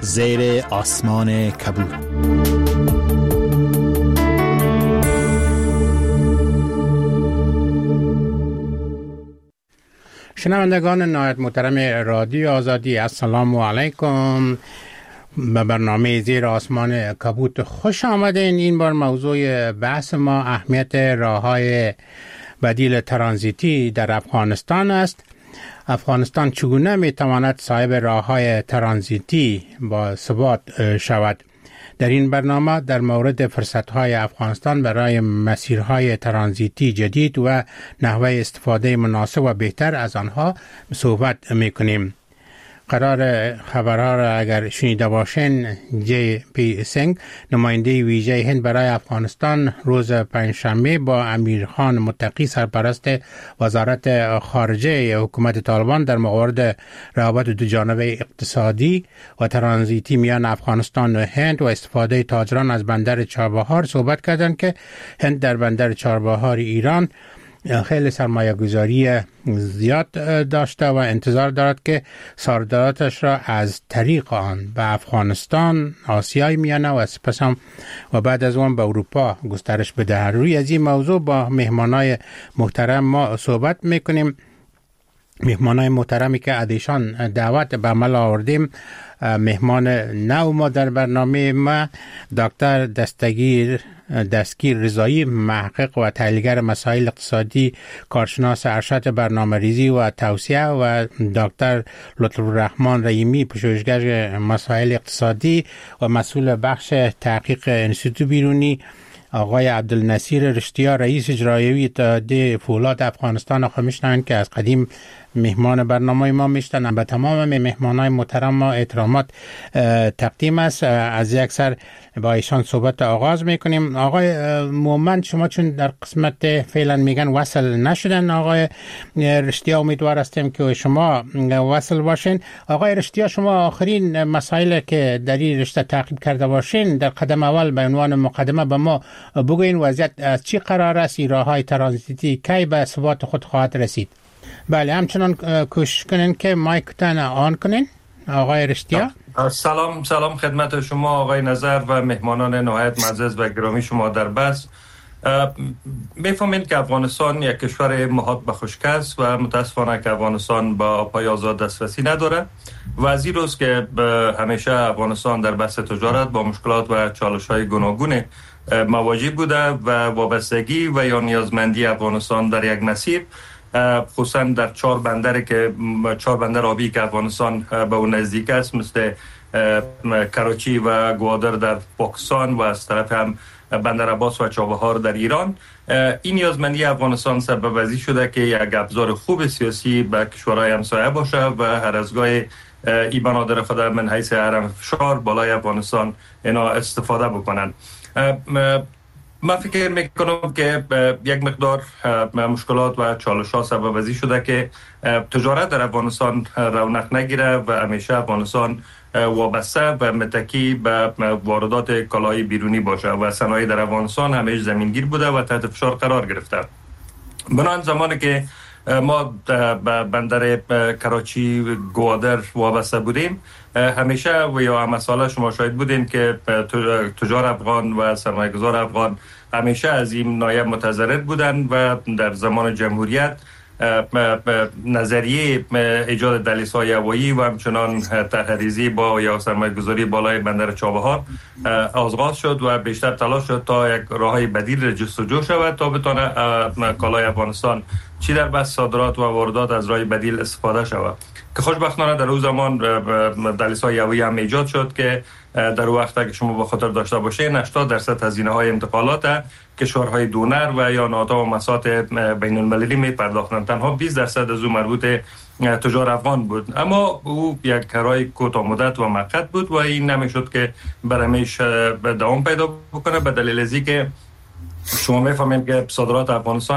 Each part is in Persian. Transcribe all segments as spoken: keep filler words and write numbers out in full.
زیر آسمان کبود. شنوندگان نهایت محترم رادیو آزادی، السلام علیکم. به برنامه زیر آسمان کبود خوش آمدین. این بار موضوع بحث ما اهمیت راه‌های بدیل ترانزیتی در افغانستان است. افغانستان چگونه میتواند صاحب راه‌های ترانزیتی با ثبات شود؟ در این برنامه در مورد فرصت‌های افغانستان برای مسیرهای ترانزیتی جدید و نحوه استفاده مناسب و بهتر از آنها صحبت می‌کنیم. قرار خبرها را اگر شنیده باشین، جی پی سینگ نماینده ویژه هند برای افغانستان روز پنجشنبه با امیرخان متقی سرپرست وزارت خارجه حکومت طالبان در مورد روابط دوجانبه اقتصادی و ترانزیتی میان افغانستان و هند و استفاده تاجران از بندر چابهار صحبت کردند که هند در بندر چابهار ایران خیلی سرمایه گذاری زیاد داشته و انتظار دارد که صادراتش را از طریق آن به افغانستان، آسیای میانه و سپس هم و بعد از اون به اروپا گسترش بده. روی از این موضوع با مهمانای محترم ما صحبت میکنیم. مهمانای محترمی که ادیشان دعوت به عمل آوردیم، مهمان نو ما در برنامه ما دکتر دستگیر دستگیر رضایی، محقق و تحلیلگر مسائل اقتصادی، کارشناس ارشد برنامه‌ریزی و توسعه، و دکتر لطف الرحمن رحیمی، پژوهشگر مسائل اقتصادی و مسئول بخش تحقیق انستیتو بیرونی، آقای عبدالنصیر رشتیا، رئیس اجرایی اتحادیه فولاد افغانستان. خب میشنن که از قدیم مهمان برنامه ما میشتن. به تمام مهمانای محترم ما احترامات تقدیم است. از یک سر با ایشان صحبت آغاز میکنیم. آقای مومن، شما چون در قسمت فعلا میگن وصل نشدن، آقای رشتیا امیدوار هستیم که شما وصل باشین. آقای رشتیا، شما آخرین مسائل که در این رشته تعقیب کرده باشین در قدم اول به عنوان مقدمه به ما بگوین وضعیت از چی قرار است؟ راه‌های ترانزیتی کی به ثبات خود خواهد رسید؟ بله، همچنان کوشش کنین که مایکتان آن کنین. آقای رشتیا. سلام سلام خدمت شما آقای نظر و مهمانان نهایت معزز و گرامی شما در بس. میفهمین که افغانستان یک کشور محاط به خشکی است و متاسفانه که افغانستان با پای آزاد دسترسی نداره و از این روز که همیشه افغانستان در بحث تجارت با مشکلات و چالش‌های گوناگون مواجه بوده و وابستگی و یا نیازمندی افغانستان در یک مسیر، خصوصا در چهار بندری که چهار بندر آبی که افغانستان به اون نزدیک است، مثل کراچی و گوادر در پاکستان و از طرف هم بندر عباس و چابهار در ایران، این نیازمندی افغانستان سبب وزی شده که یک ابزار خوب سیاسی به کشورهای همسایه باشه و هر از گاهی ای بنادر خود من حیث حرم فشار بالای افغانستان اینا استفاده بکنن. من فکر میکنم که یک مقدار مشکلات و چالش ها سبب وزی شده که تجارت در افغانستان رونق نگیره و همیشه افغانستان وابسته و متکی به واردات کالای بیرونی باشه و صنایع در افغانستان همیشه زمینگیر بوده و تحت فشار قرار گرفته. بنابراین زمانی که ما به بندر کراچی گوادر وابسته بودیم، همیشه و یا مسئله شما شاهد بودیم که تجار افغان و سرمایه‌گذار افغان همیشه از این نایب متضرر بودن و در زمان جمهوریت نظریه ایجاد دهلیزهای هوایی و همچنان طرح‌ریزی با یا سرمایه‌گذاری بالای بندر چابهار آغاز شد و بیشتر تلاش شد تا یک راهی بدیل جستجو شود تا بتونه کالای افغانستان چی در بحث صادرات و واردات از راه بدیل استفاده شود، که خوشبختانه در اون زمان دهلیزهای هوایی هم ایجاد شد که در وقتی که شما به خاطر داشته باشین هشتاد درصد هزینه‌های انتقالات کشورهای دونر و یا ناتا و مساط بین المللی می پرداختند. تنها بیست درصد از اون مربوط تجار افغان بود، اما او یک کارای کوتاه مدت و موقت بود و این نمیشد که برمیش دوام پیدا بکنه، به دلیل ازی که شما میفهمید که صادرات افغانستان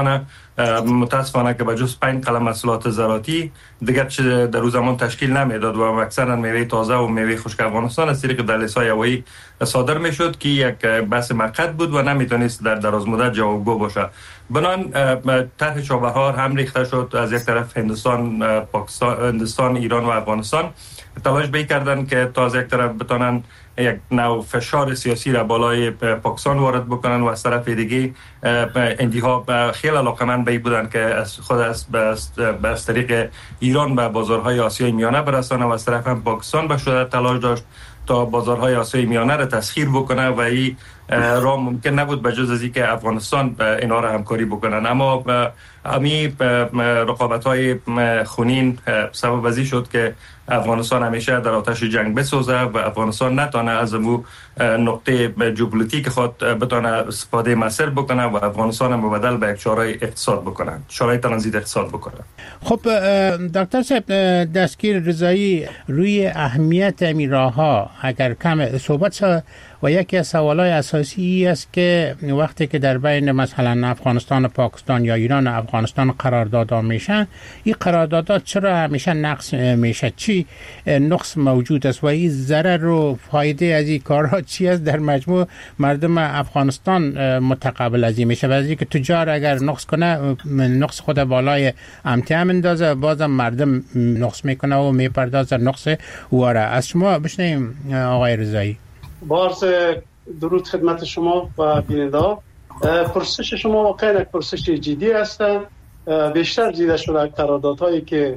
متاسفانه که به جز پنج قلم محصولات زراعتی دیگر چه در روز زمان تشکیل نمیداد و اکثرا میوه تازه و میوه خشک افغانستان از طریق دهلیزهای هوایی صادر میشد که یک بحث موقت بود و نمیتونست در دراز مدت جوابگو باشه. بنان طرح چابهار هم ریخته شد از یک طرف هندوستان، پاکستان، هندوستان، ایران و افغانستان تلاش بیکردن که تا از یک طرف بتونن یک نوع فشار سیاسی را بالای پاکستان وارد بکنن و از طرف دیگه اندیها خیلی علاقمند به بودن که از خود از از طریق ایران به بازارهای آسیای میانه برسانه و از طرف هم پاکستان به شدت تلاش داشت تا بازارهای آسیای میانه را تسخیر بکنه و این راه ممکن نبود به جز از اینکه افغانستان اینا را همکاری بکنن. اما امی رقابت‌های خونین سبب ازی شد که افغانستان همیشه در آتش جنگ بسوزه و افغانستان نتونه از اون نقطه ژئوپلیتیک خود بتونه استفاده مؤثر بکنه و افغانستان مبادل به یک چاره اقتصاد بکنه، چاره ترانزیت اقتصاد بکنه. خب دکتر صاحب، دستگیر رضایی روی اهمیت این راه‌ها اگر کم صحبت و یکی از سوالای اساسی است که وقتی که در بین مثلا افغانستان و پاکستان یا ایران و افغانستان قراردادها میشن، این قراردادات چرا همیشه نقص میشه؟ چی نقص موجود است و این ضرر و فایده از این کارها چی است در مجموع مردم افغانستان متقابل از این میشه؟ و از اینکه تجار اگر نقص کنه نقص خود بالای امتیاز اندازه، بازم مردم نقص میکنه و میپردازه نقص واره. از شما بشنیم آقای رضایی. بارز درود خدمت شما و بیننده. پرسش شما واقعا یک پرسش جدی است. بیشتر دیده شده قراردادهایی که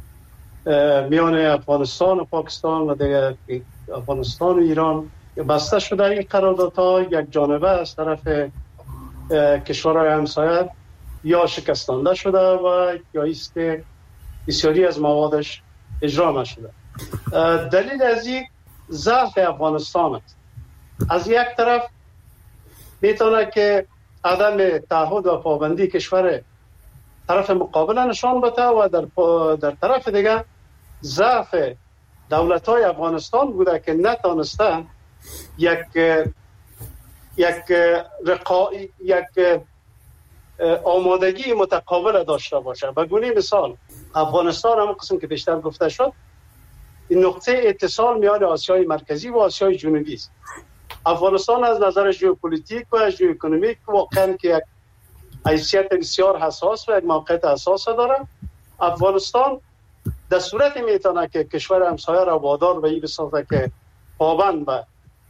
میان افغانستان و پاکستان و دیگر افغانستان و ایران بسته شده. این قراردادها یک جانبه از طرف کشورهای همسایه یا شکستانده شده و یا است که بسیاری از موادش اجرا نشده. دلیل از این ضعف افغانستان است. از یک طرف میتونه که عدم تعهد و پابندی کشور طرف مقابل نشان بده و در در طرف دیگه ضعف دولت‌های افغانستان بوده که نتونستن یک یک رقا یک آمادگی متقابل داشته باشه. به گونه مثال افغانستان هم قسم که بیشتر گفته شد این نقطه اتصال میان آسیای مرکزی و آسیای جنوبی است. افغانستان از نظر ژئوپلیتیک و ژئواکونومیک واقعا که یک حیثیت بسیار حساس و یک موقعیت حساس داره. افغانستان در صورت میتونه که کشور همسایه را وادار به این بسازه که پابند به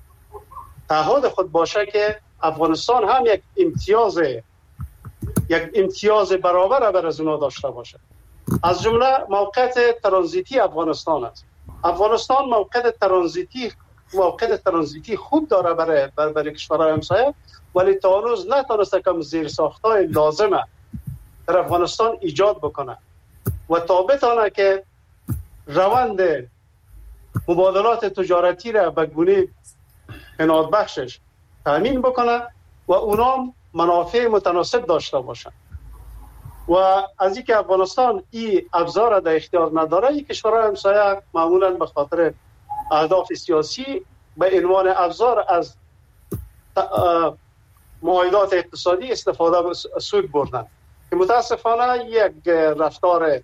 تعهد خود باشه که افغانستان هم یک امتیاز یک امتیاز برابر بر از اونها داشته باشه. از جمله موقعیت ترانزیتی افغانستان است. افغانستان موقعیت ترانزیتی موقعیت ترانزیتی خوب داره برای برای, برای کشورهای همسایه، ولی تا هنوز نتونسته که زیرساخت‌های لازمه در افغانستان ایجاد بکنه و تا بتونه که روند مبادلات تجارتی را به گونه عنایت بخشش تامین بکنه و اونا منافع متناسب داشته باشن. و از اینکه افغانستان این ابزار در اختیار نداره، این کشورهای همسایه معمولا به خاطر اهداف سیاسی به عنوان ابزار از معاهدات اقتصادی استفاده سود بردن که متاسفانه یک رفتار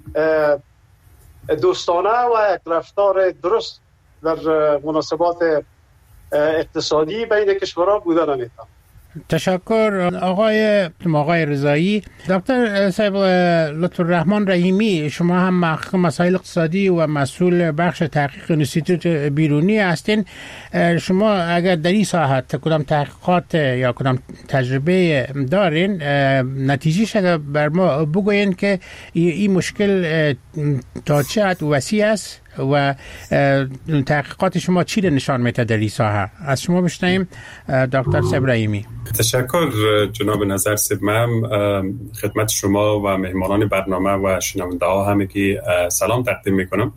دوستانه و یک رفتار درست در مناسبات اقتصادی بین کشورها بوده نمیتونه. تشکر آقای آقای رضایی. دکتر صاحب لطف الرحمن رحیمی، شما هم محقق مسائل اقتصادی و مسئول بخش تحقیق انستیتوت بیرونی هستین. شما اگر در این ساحت کدام تحقیقات یا کدام تجربه دارین، نتیجهش اگر بر ما بگوین که این مشکل تا چه حد وسیع است و تحقیقات شما چی رو نشان میده در این ساحه؟ از شما بشنویم دکتر صاحب رحیمی. تشکر جناب نظر صاحب. من خدمت شما و مهمانان برنامه و شنونده ها همگی سلام تقدیم میکنم.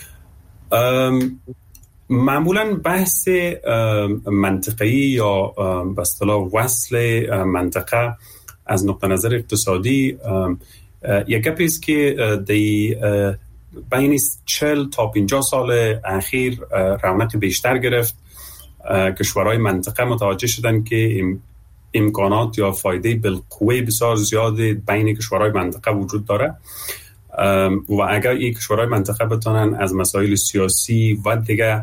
معمولا بحث منطقه‌ای یا به اصطلاح وصل منطقه از نقطه نظر اقتصادی یک گپی است که دی بین چهل تا پنجاه سال اخیر رونق بیشتر گرفت. کشورهای منطقه متوجه شدن که امکانات یا فایده بالقوه بسیار زیاد بین کشورهای منطقه وجود داره و اگر این کشورهای منطقه بتونن از مسائل سیاسی و دیگه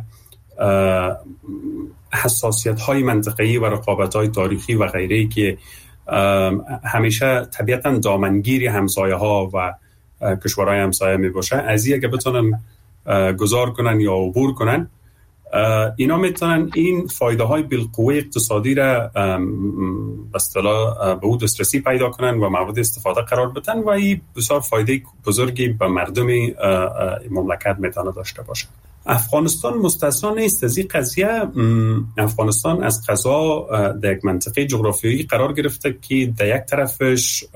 حساسیت های منطقه‌ای و رقابت های تاریخی و غیره که همیشه طبیعتاً دامنگیری همسایه ها و کشورهای همسایه می باشه، از این اگه بتونن گذار کنن یا عبور کنن، اینا میتونن این فایده های بالقوه اقتصادی را به اصطلاح به او دسترسی پیدا کنن و مورد استفاده قرار بدن و این بسیار فایده بزرگی به مردم مملکت میتونه داشته باشه. افغانستان مستثنا نیست از این قضیه. افغانستان از قضا در یک منطقه جغرافیایی قرار گرفته که در یک طرفش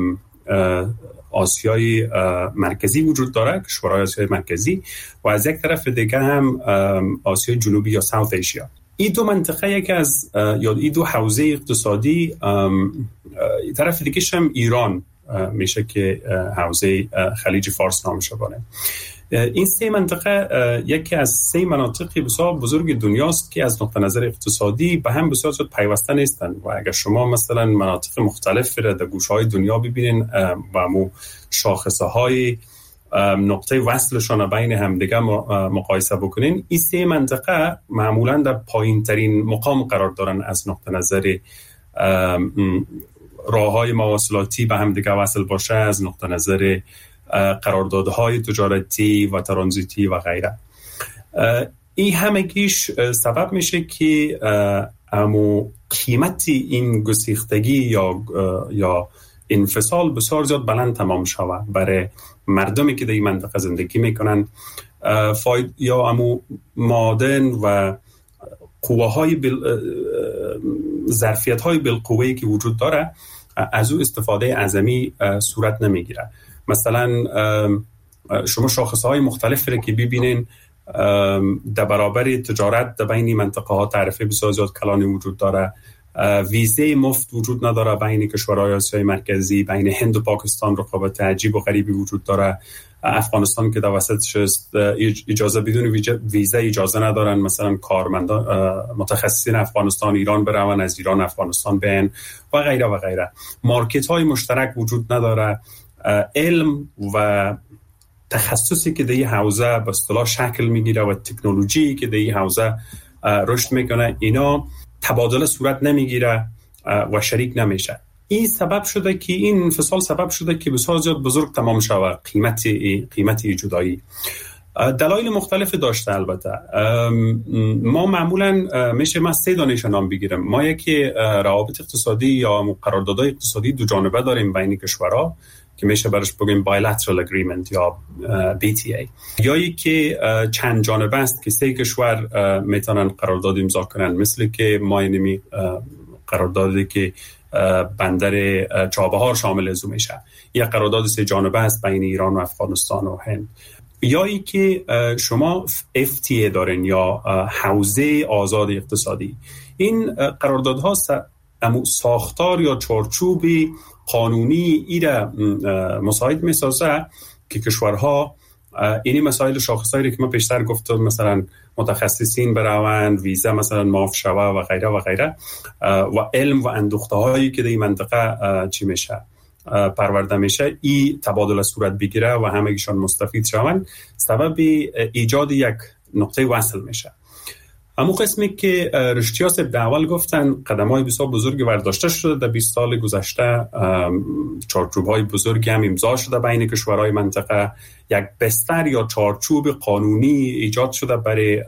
آسیای مرکزی وجود داره، کشورهای آسیای مرکزی، و از یک طرف دیگه هم آسیای جنوبی یا ساوت ایشیا. این دو منطقه یکی از یا این دو حوزه اقتصادی، طرف دیگه هم ایران میشه که حوزه خلیج فارس نامش بانه. این سه منطقه یکی از سه مناطق بسیار بزرگ دنیاست که از نقطه نظر اقتصادی به هم بسیار زیاد پیوسته نیستند و اگر شما مثلا مناطق مختلف را در گوشه‌های دنیا ببینین و مو شاخصه های نقطه وصلشان بین هم دیگه مقایسه بکنین، این سه منطقه معمولا در پایین ترین مقام قرار دارن از نقطه نظر راههای مواصلاتی به هم دیگه وصل باشه، از نقطه نظر قراردادهای تجارتی و ترانزیتی و غیره. این همگیش سبب میشه که امو قیمت این گسیختگی یا یا انفصال بسیار زیاد بلند تمام شود برای مردمی که در این منطقه زندگی میکنن. فاید یا امو معادن و قوه های بل... ظرفیت های بالقوه‌ای که وجود داره از او استفاده اعظمی صورت نمیگیره. مثلا شما شاخصه های مختلف را که ببینین در برابر تجارت در بین منطقه ها تعرفه بسیار زیاد کلانی وجود داره، ویزه مفت وجود نداره بین کشورهای آسیای مرکزی، بین هند و پاکستان رقابت عجیب و غریبی وجود داره. افغانستان که در وسطش است اجازه بدون ویزه اجازه ندارن مثلا کارمندان متخصصین افغانستان ایران برون، از ایران افغانستان بیان و غیره و غیره. مارکت های مشترک وجود نداره. علم و تخصصی که در این حوزه به اصطلاح شکل میگیره و تکنولوژی که در این حوزه رشد میکنه، اینا تبادل صورت نمیگیره و شریک نمیشه. این سبب شده که این انفصال سبب شده که بسیار زیاد بزرگ تمام شود قیمت قیمت جدایی. دلایل مختلف داشته. البته ما معمولا میشه ما سه دانش نام بگیرم. ما یکی روابط اقتصادی یا قراردادهای اقتصادی دو جانبه داریم بین کشورها که میشه برش بگیم bilateral agreement یا بی تی ای، یا یکی چند جانبه است که سه کشور میتونن قرارداد امضا کنن، مثل که ما اینمی قراردادی که بندر چابهار شامل ازو میشه، یا قرارداد سه جانبه است بین ایران و افغانستان و هند، یا ای که شما اف تی ای دارین یا حوزه آزاد اقتصادی. این قراردادها ساختار یا چارچوب قانونی ایره مساعد میسازه که کشورها اینی مسائل شاخصایی که ما پیشتر گفتم، مثلا متخصصین برون، ویزا مثلا معاف شوه و غیره و غیره، و علم و اندوخته هایی که در این منطقه چی میشه پرورده میشه، این تبادل صورت بگیره و همگیشان مستفید شوند، سبب ایجاد یک نقطه وصل میشه. همون قسمی که رشتیا صاحب در اول گفتن قدم‌های بسیار بزرگی برداشته شده در بیست سال گذشته، چارچوب‌های بزرگی هم امضا شده بین کشورهای منطقه، یک بستر یا چارچوب قانونی ایجاد شده برای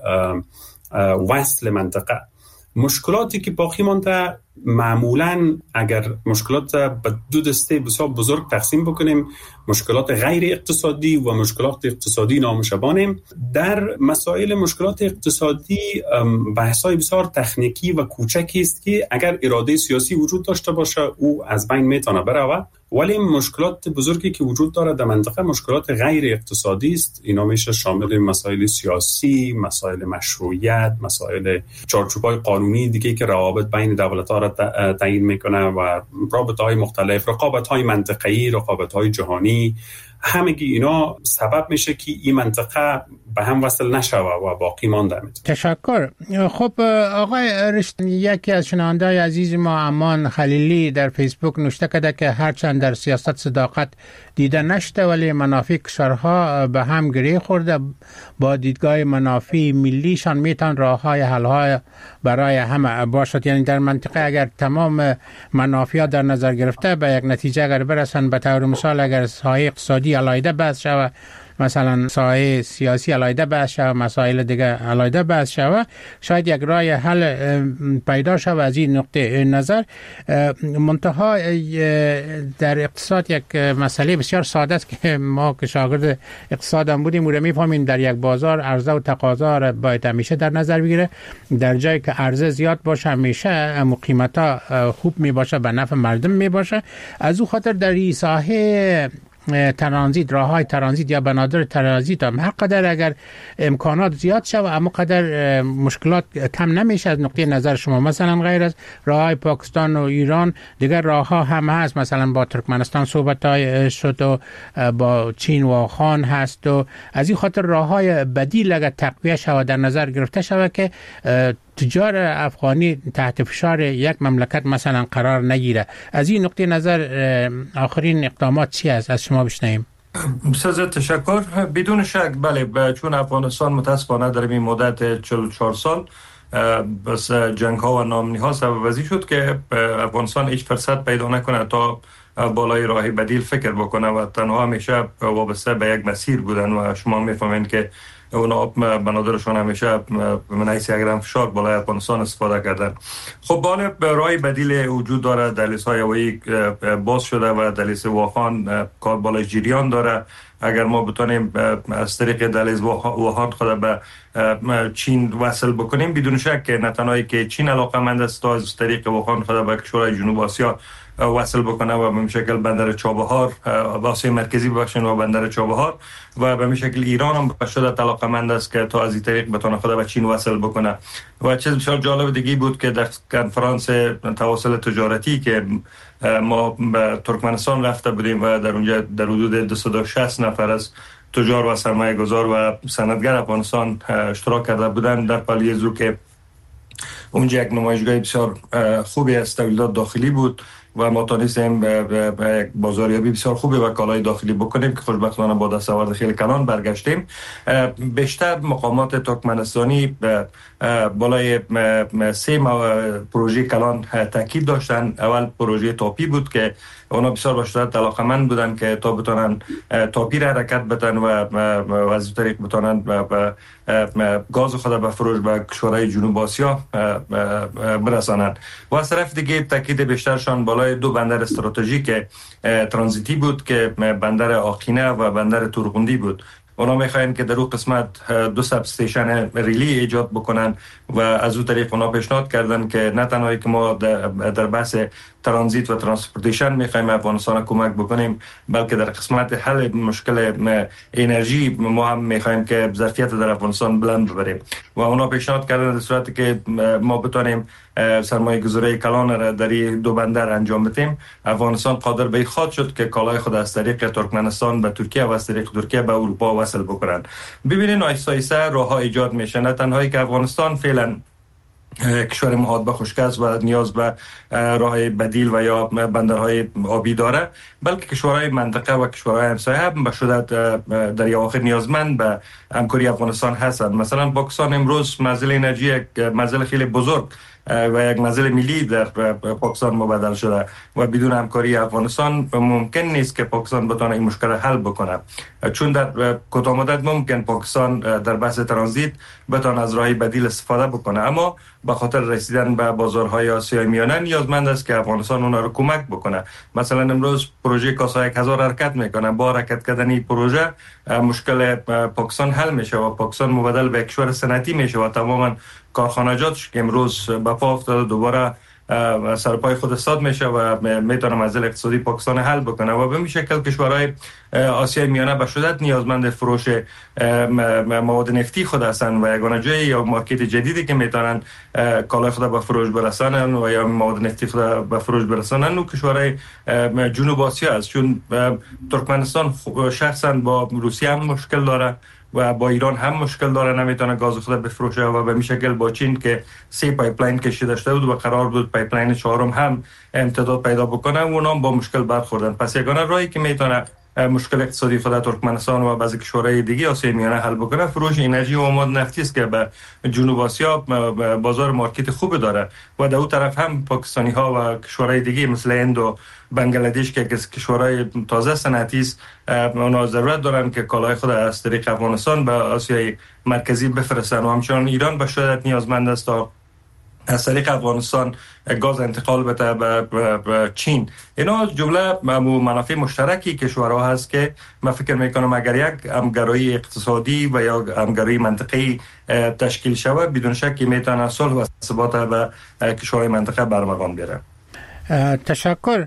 وصل منطقه. مشکلاتی که باقی مانده معمولاً اگر مشکلات به دو دسته بسیار بزرگ تقسیم بکنیم، مشکلات غیر اقتصادی و مشکلات اقتصادی نامشبانیم. در مسائل مشکلات اقتصادی بحث‌های بسیار تکنیکی و کوچکی است که اگر اراده سیاسی وجود داشته باشه او از بین میتونه بره، ولی مشکلات بزرگی که وجود داره در منطقه مشکلات غیر اقتصادی است. اینا میشه شامل مسائل سیاسی، مسائل مشروعیت، مسائل چارچوب‌های قانونی دیگه که روابط بین دولت‌ها را تعیین میکنه و رابطه‌های مختلف، رقابت‌های منطقه‌ای، رقابت‌های جهانی، همگی اینا سبب میشه که این منطقه به هم وصل نشوه و باقی مانده میده. تشکر. خب آقای رشتین، یکی از شنونده‌های عزیز ما امان خلیلی در فیسبوک نوشته کرده که هرچند در سیاست صداقت دیده نشده ولی منافع کشورها به هم گره خورده، با دیدگاه منافع ملیشان میتون راه‌های حل‌های برای همه باشد. یعنی در منطقه اگر تمام منافع در نظر گرفته به یک نتیجه اگر برسن، به طور مثال اگر ساحه اقتصادی علایده بحث شود، مثلا ساحه سیاسی علایده بحث شود، مسائل دیگه علایده بحث شود، شاید یک راه حل پیدا شود از این نقطه نظر. منتها در اقتصاد یک مسئله بسیار ساده است که ما که شاگرد اقتصاد هم بودیم و میفهمیم در یک بازار عرضه و تقاضا را باید همیشه در نظر بگیره. در جایی که عرضه زیاد باشه همیشه قیمتا خوب می باشه، به نفع مردم می باشه. از او خاطر در این ساحه ترانزیت، راه های ترانزیت یا بنادر ترانزیت هم هر قدر اگر امکانات زیاد شود اما قدر مشکلات کم نمیشه. از نقطه نظر شما مثلا غیر از راه های پاکستان و ایران دیگر راه ها هم هست، مثلا با ترکمنستان صحبت های شد و با چین و آخان هست و از این خاطر راه های بدیل اگر تقویه شود در نظر گرفته شود که تجار افغانی تحت فشار یک مملکت مثلا قرار نگیره. از این نقطه نظر آخرین اقدامات چی است؟ از شما بشنویم. بسیار تشکر. بدون شک بله، چون افغانستان متاسفانه در این مدت چهل و چهار سال بس جنگ ها و ناامنی ها سبب ازی شد که افغانستان هیچ فرصت پیدا نکنه تا بالای راه بدیل فکر بکنه و تنها همیشه وابسته به یک مسیر بودن و شما میفهمین که اونا بنادرشون همیشه من حیث یک گرم فشار بالای افغانستان استفاده کردن. خب بالا راه بدیل وجود داره، دهلیز های هوایی باز شده و دهلیز واخان کار بالای جریان داره. اگر ما بتونیم از طریق دهلیز واخان خود به چین وصل بکنیم، بدون شک که نه تنها که چین علاقه‌مند است تا از طریق واخان خود به کشورهای جنوب آسیا وصل بکنه و به شکل بندر چابهار و آسیای مرکزی ببخشید و بندر چابهار و به شکل ایران هم به شدت علاقه‌مند است که تا از این طریق بتونه خود به چین وصل بکنه. و چیز بسیار جالب دیگه بود که در کنفرانس تواصل تجارتی که ما به ترکمنستان رفته بودیم و در اونجا در حدود دویست و شصت نفر از تجار و سرمایه گذار و صنعتگر افغانستان اشتراک کرده بودند در پالیزو که اونجا یک نمایشگاه بسیار خوبی از تولیدات داخلی بود و ما تونستیم به یک بازاریابی بسیار خوبی و کالای داخلی بکنیم که خوشبختانه با دستاورد خیلی کلان برگشتیم. بیشتر مقامات ترکمنستانی بالای سه پروژه کلان تاکید داشتن. اول پروژه تاپی بود که اونا بسیار به شدت علاقه‌مند بودن که تا بتونن تاپی را حرکت بدن و از طریق بتونن گاز خود به فروش به کشورهای جنوب آسیا برسانند. و از طرف دیگه تاکید بیشترشان بالای دو بندر استراتژیک ترانزیتی بود که بندر آقینه و بندر تورغوندی بود. اونا میخواین که در اون قسمت دو سب استیشن ریلی ایجاد بکنن و از اون طریق اونا پیشنهاد کردن که نه تنهایی که ما در بحث ترانزیت و ترانسپورتیشن میخوایم افغانستان کمک بکنیم، بلکه در قسمت حل مشکل انرژی ما هم میخوایم که ظرفیت در افغانستان بلند ببریم و اونا پیشنهاد کردن در صورتی که ما بتونیم سرمایه گذاری کلان را در دو بندر انجام بدیم، افغانستان قادر به خود شد که کالای خود از طریق ترکمنستان به ترکیه و از طریق ترکیه به اروپا وصل بکنن. ببینید آیسته آیسته راه‌ها ایجاد میشه، نه تنهایی که افغانستان فعلا کشور محاط به خشکی است و نیاز به راه بدیل و یا بندرهای آبی داره، بلکه کشورهای منطقه و کشورهای همسایه هم به شدت در اواخر نیازمند به همکاری افغانستان هستند. مثلا پاکستان امروز منزل انرژی یک منزل خیلی بزرگ و یک منزل ملی در پاکستان مبادل شده و بدون همکاری افغانستان ممکن نیست که پاکستان بتونه این مشکل حل بکنه، چون در کوتاه مدت ممکن پاکستان در بحث ترانزیت بتونه از راه بدیل استفاده بکنه، اما به خاطر رسیدن به بازارهای آسیای میانه نیازمند است که افغانستان اونها رو کمک بکنه. مثلا امروز پروژه کاسا یک هزار حرکت میکنه، با حرکت کردن این پروژه مشکل پاکستان حل میشه و پاکستان مبادل به کشور صنعتی میشه و تماما کارخانجاتش که امروز به پا افتاده دوباره سرپای خود استاد میشه و میتونه مسئله اقتصادی پاکستان حل بکنه و به این شکل کشورهای آسیای میانه به شدت نیازمند فروش مواد نفتی خود هستند و یگانه جای یا مارکت جدیدی که میتونن کالای خود به فروش برسانن و یا مواد نفتی خود به فروش برسانن و کشورهای جنوب آسیا است، چون ترکمنستان شخصا با روسیه هم مشکل داره و با ایران هم مشکل داره، نمیتونه گاز خود بفروشه و به این شکل با چین که سه پایپلاین کشیده شده بود و قرار بود پایپلاین چهارم هم امتداد پیدا بکنه، اونام با مشکل برخوردن. پس یگانه راهی که میتونه مشکل اقتصادی خود ترکمنستان و بعضی کشورهای دیگه آسیای میانه حل بکنه فروش انرژی و مواد نفتی است که به جنوب آسیا بازار مارکت خوب داره و در اون طرف هم پاکستانی ها و کشورهای دیگه مثل هند و بنگلادش که کشورهای تازه صنعتی است اونا ضرورت دارن که کالای خود از طریق افغانستان به آسیای مرکزی بفرستن و همچنان ایران به شدت نیازمند است تا از طریق افغانستان گاز انتقال بده به چین. اینا جمله منافع مشترکی کشورها هست که من فکر میکنم اگر یک همگرایی اقتصادی و یا همگرایی منطقه‌ای تشکیل شود بدون شک میتونه صلح و ثبات به کشورهای منطقه برمغان بیاره. تشکر.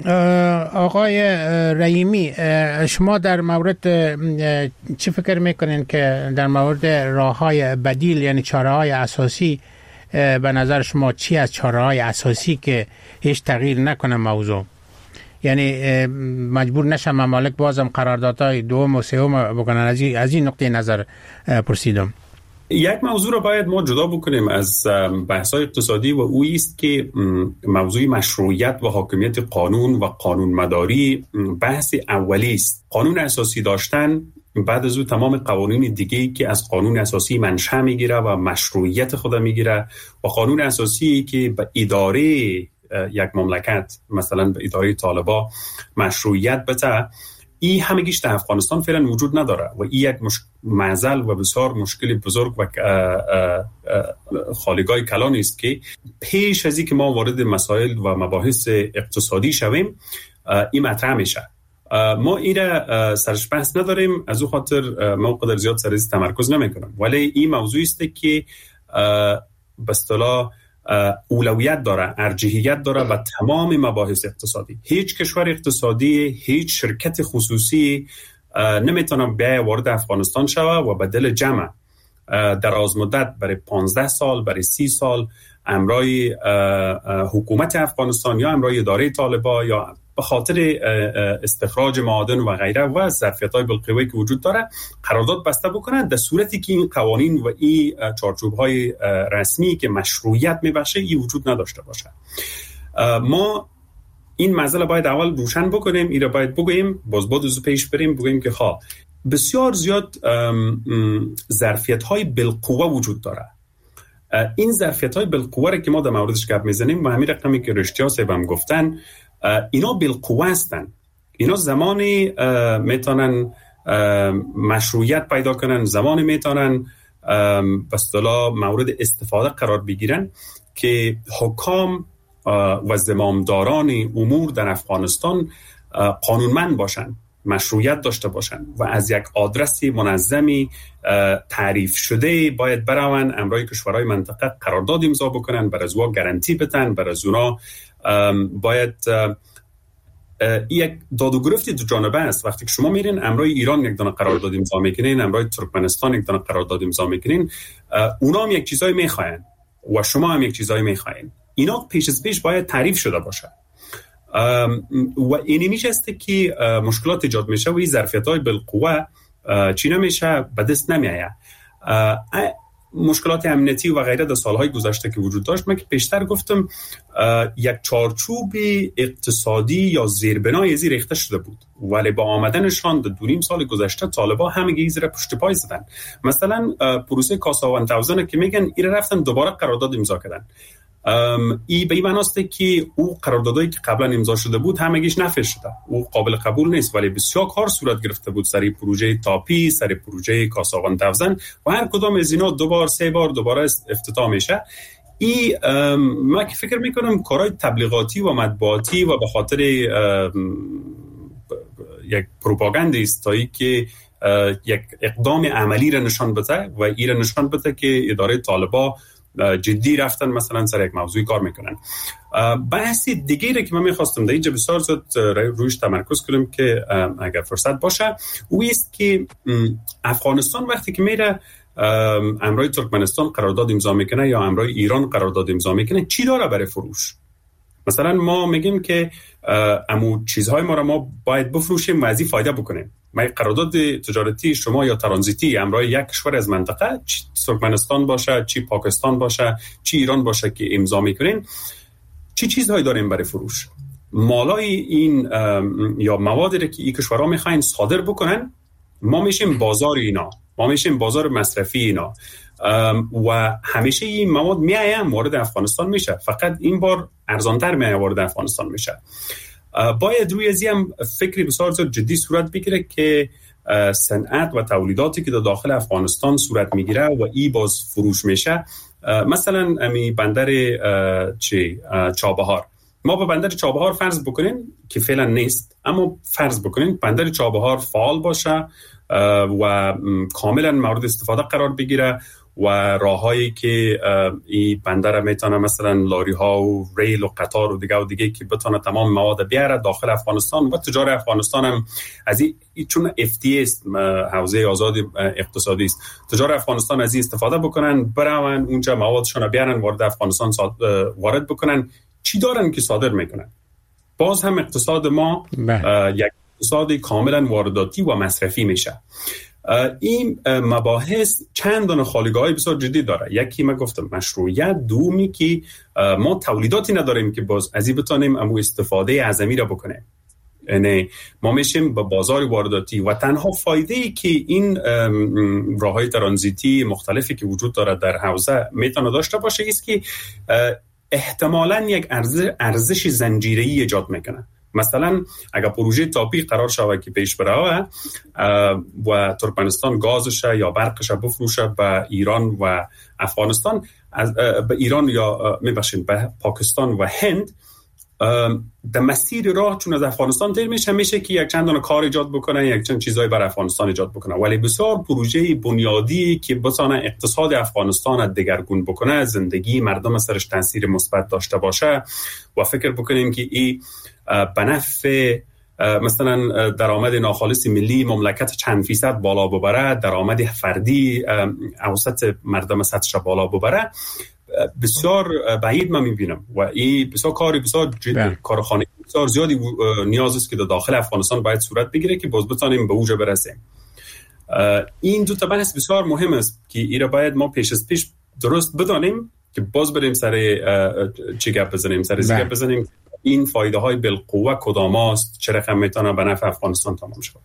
آقای رحیمی، شما در مورد چی فکر میکنین که در مورد راه‌های بدیل یعنی چاره‌های اساسی به نظر شما چی از چاره‌های اساسی که هیچ تغییر نکنه موضوع، یعنی مجبور نشن ممالک بازم قراردادهای دوم و سوم بکنن؟ از این نقطه نظر پرسیدم. یک موضوع رو باید ما جدا بکنیم از بحث‌های اقتصادی و او است که موضوع مشروعیت و حاکمیت قانون و قانون مداری بحث اولی است. قانون اساسی داشتن بعد از او تمام قوانین دیگه‌ای که از قانون اساسی منشأ میگیره و مشروعیت خود میگیره و قانون اساسی که به اداره یک مملکت مثلا به اداره طالبان مشروعیت بده، این همگیش در افغانستان فعلا وجود نداره و این یک مش... معضل و بسیار مشکل بزرگ و خالیگاه کلان است که پیش از این که ما وارد مسائل و مباحث اقتصادی شویم این مطرح میشه. ما ایره سرش بحث نداریم، از او خاطر ما قدر زیاد سرش تمرکز نمی کنم، ولی این موضوعی است که به اصطلاح اولویت داره، ارجحیت داره و تمام مباحث اقتصادی. هیچ کشور اقتصادی، هیچ شرکت خصوصی نمیتونه بیای وارد افغانستان شوه و به دل جمع در آزمودت برای پانزده سال، برای سی سال امرای حکومت افغانستان یا امرای اداره طالبان یا به خاطر استخراج معادن و غیره و ظرفیت‌های بالقوه که وجود داره قرارداد بسته بکنن، در صورتی که این قوانین و این چارچوب‌های رسمی که مشروعیت میبخشه این وجود نداشته باشه. ما این مسئله باید اول روشن بکنیم، این را باید بگوییم، باز باید از پیش بریم بگوییم که ها بسیار زیاد ظرفیت‌های بالقوه وجود داره. این ظرفیت‌های بالقوه را که ما در موردش گپ میزنیم و همین رقمی که رشتیا صاحبم گفتن، اینا بالقوه هستن. اینا زمانی میتونن مشروعیت پیدا کنن، زمانی میتونن به اصطلاح مورد استفاده قرار بگیرن که حکام و زمامداران امور در افغانستان قانونمند باشن، مشروعیت داشته باشن و از یک آدرس منظمی تعریف شده باید برون امرای کشورهای منطقه قرارداد امضا بکنن، بر از اونها گارانتی بدن، بر از اونها باید یک داد و گرفت دو جانبه است. وقتی که شما میرین امرای ایران یک دونه قرارداد امضا میکنین، امرای ترکمنستان یک دونه قرارداد امضا میکنین، اونا هم یک چیزایی میخواین و شما هم یک چیزایی میخواین. اینا پیش از پیش باید تعریف شده باشه و اینی میشه است که مشکلات ایجاد میشه و این ظرفیت‌های بالقوه چی نمیشه، به دست نمیایه. مشکلات امنیتی و غیره در سالهای گذشته که وجود داشت، من که پیشتر گفتم یک چارچوب اقتصادی یا زیربنای ازی ریخته شده بود، ولی با آمدنشان در دو نیم سال گذشته طالبان همگی زیر پشت پای زدن. مثلا پروسه کاسا هزار که میگن ایره رفتن دوباره قرارداد امضا کردن. ای به این معناست که او قراردادایی که قبلا امضا شده بود همگیش نفی شده، او قابل قبول نیست، ولی بسیار کار صورت گرفته بود سری پروژه تاپی، سری پروژه کاساوان دوزن و هر کدام از اینا دو بار سه بار دوباره افتتاح میشه. ای من که فکر میکنم کارهای تبلیغاتی و مطبوعاتی و به خاطر یک پروپاگاندی است تا ای که یک اقدام عملی را نشان بده و این را نشان بده که اداره طالبان جدی رفتن مثلا سر یک موضوع کار میکنن. بحث دیگه که من میخواستم در اینجا بسیار زود رویش تمرکز کنم که اگر فرصت باشه او است که افغانستان وقتی که میره امرای ترکمنستان قرارداد امضا میکنه یا امرای ایران قرارداد امضا میکنه چی داره برای فروش؟ مثلا ما میگیم که امو چیزهای ما را ما باید بفروشیم و از این فایده بکنیم. ما قرارداد تجارتی شما یا ترانزیتی امرای یک کشور از منطقه چی ترکمنستان باشه، چی پاکستان باشه، چی ایران باشه که امضا میکنیم، چی چیزهایی داریم برای فروش؟ مالای این یا موادی را که این کشورها میخواین صادر بکنن، ما میشیم بازار اینا، ما میشیم بازار مصرفی اینا و همیشه این مواد میایم وارد افغانستان میشه، فقط این بار ارزانتر میایم وارد افغانستان میشه. باید روی ازی هم فکری بسیار زیاد جدی صورت بگیره که صنعت و تولیداتی که در داخل افغانستان صورت میگیره و ای باز فروش میشه، مثلا امی بندر چی چابهار، ما با بندر چابهار فرض بکنیم که فعلا نیست، اما فرض بکنیم بندر چابهار فعال باشه و کاملا مورد استفاده قرار بگیره و راههایی که این بندر میتونه مثلا لاری ها و ریل و قطار و دیگه و دیگه که بتونه تمام مواد بیاره داخل افغانستان و تجار افغانستان هم از این چون اف تی است، حوزه آزاد اقتصادی است، تجار افغانستان از این استفاده بکنن، برن اونجا موادشون بیارن وارد افغانستان وارد بکنن. چی دارن که صادر میکنن؟ باز هم اقتصاد ما یک اقتصاد کاملا وارداتی و مصرفی میشه. این مباحث چند دونه خالیگاه‌های بسیار جدی داره. یکی من گفتم مشروعیت، دومی که ما تولیداتی نداریم که باز از این بتونیم امو استفاده اعظمی را بکنیم. یعنی ما میشیم به بازار وارداتی و تنها فایده ای که این راههای ترانزیتی مختلفی که وجود داره در حوزه میتونه داشته باشه است که احتمالاً یک ارزش زنجیره‌ای ایجاد میکنه. مثلا اگر پروژه تاپی قرار شود که پیش بره و ترکمنستان گازش یا برقش بفروشه به ایران و افغانستان، از به ایران یا میبخشید به پاکستان و هند، در مسیر راه چون از افغانستان تیر میشه میشه که یک چند دونه کار ایجاد بکنه، یک چند چیزایی برای افغانستان ایجاد بکنه، ولی بسیار پروژه بنیادی که بتونه اقتصاد افغانستان دگرگون بکنه، زندگی مردم سرش تاثیر مثبت داشته باشه و فکر بکنیم که این به نفع مثلا درآمد ناخالص ملی مملکت چند فیصد بالا ببره، درآمد فردی اوسط مردم سطحش بالا ببره، بسیار بعید من میبینم و این بسیار کاری بسیار جدی کارخانه بسیار زیادی نیاز است که در داخل افغانستان باید صورت بگیره که باز بتونیم به اوج برسیم. این دو تا بحث بسیار مهم است که اینا باید ما پیش از پیش درست بدانیم که باز بریم سر چی گپ بزنیم، سر زی گپ بزنیم این فایده های بالقوه کدام است، چه رقم میتونه به نفع افغانستان تمام شود.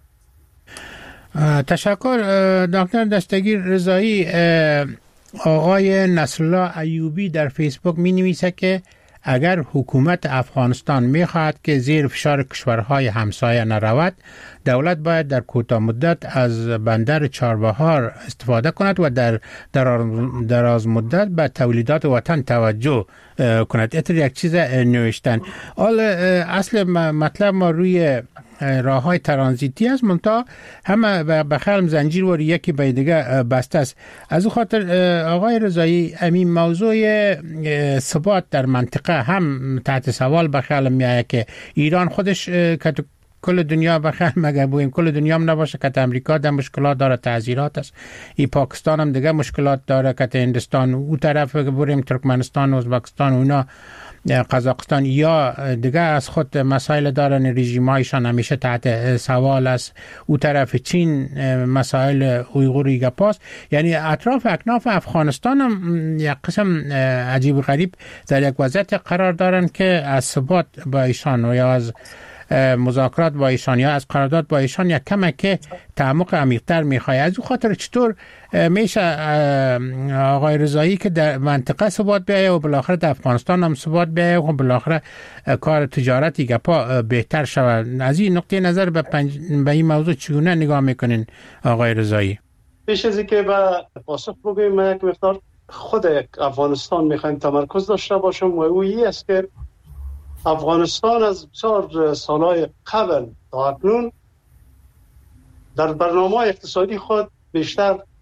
تشکر دکتر دستگیر رضایی. آقای نصرالله ایوبی در فیسبوک می نویسه که اگر حکومت افغانستان می خواهد که زیر فشار کشورهای همسایه نرود، دولت باید در کوتاه مدت از بندر چابهار استفاده کند و در دراز مدت به تولیدات وطن توجه کند. اتر یک چیز نوشتن. حال اصل مطلب ما روی راه های ترانزیتی است، منتها همه به خلم زنجیر و یکی به دیگه بسته است. از او خاطر آقای رضایی همین موضوع ثبات در منطقه هم تحت سوال به خلم میایه که ایران خودش که کل دنیا بخیر مگه بویم کل دنیا هم نباشه که امریکا در مشکلات داره، تعذیرات است، ای پاکستان هم دیگه مشکلات داره، که هندستان او طرف بریم ترکمنستان و ازبکستان و اینا قزاقستان یا دیگه از خود مسائل دارن، رژیمایشان همیشه تحت سوال است، او طرف چین مسائل اویغوری گپاست. یعنی اطراف اکناف افغانستان هم یک قسم عجیب غریب در یک وضعیت قرار دارن که از ثبات با ایشان و یا از مذاکرات با ایشان یا از قرارداد با ایشان یک کمک تعمق عمیق‌تر می‌خواد. از اون خاطر چطور میشه آقای رضایی که در منطقه ثبات بیاید و بالاخره در افغانستان هم ثبات بیاید و بالاخره کار تجارتی گپا بهتر شود؟ از این نقطه نظر به, پنج... به این موضوع چگونه نگاه میکنین آقای رضایی؟ پیش از اینکه به پاسخ بگویم، من یک مقدار خود افغانستان میخوایم تمرکز داشته باشم و او این است که افغانستان از بسیار سالهای قبل تا اکنون در برنامه اقتصادی خود بیشتر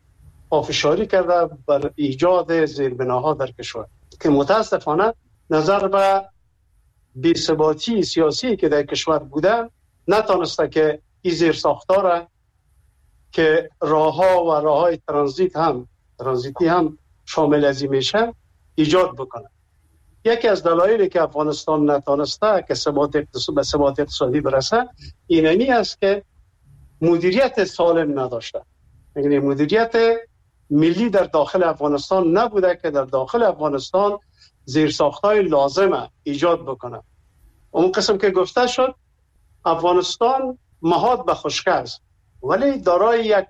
پافشاری کرده بر ایجاد زیربناها در کشور که متاسفانه نظر به بی‌ثباتی سیاسی که در کشور بوده نتانسته که این زیرساخت‌ها را که راه‌ها و راه‌های ترانزیت هم ترانزیتی هم شامل از این میشه ایجاد بکنه. یکی از دلایلی که افغانستان نتانسته که ثبات اقتصادی به ثبات اقتصادی برسه اینمی است که مدیریت سالم نداشته. یعنی مدیریت ملی در داخل افغانستان نبوده که در داخل افغانستان زیرساخت‌های لازمه ایجاد بکنه. اون قسم که گفته شد افغانستان مهاد به خشکی است ولی دارای یک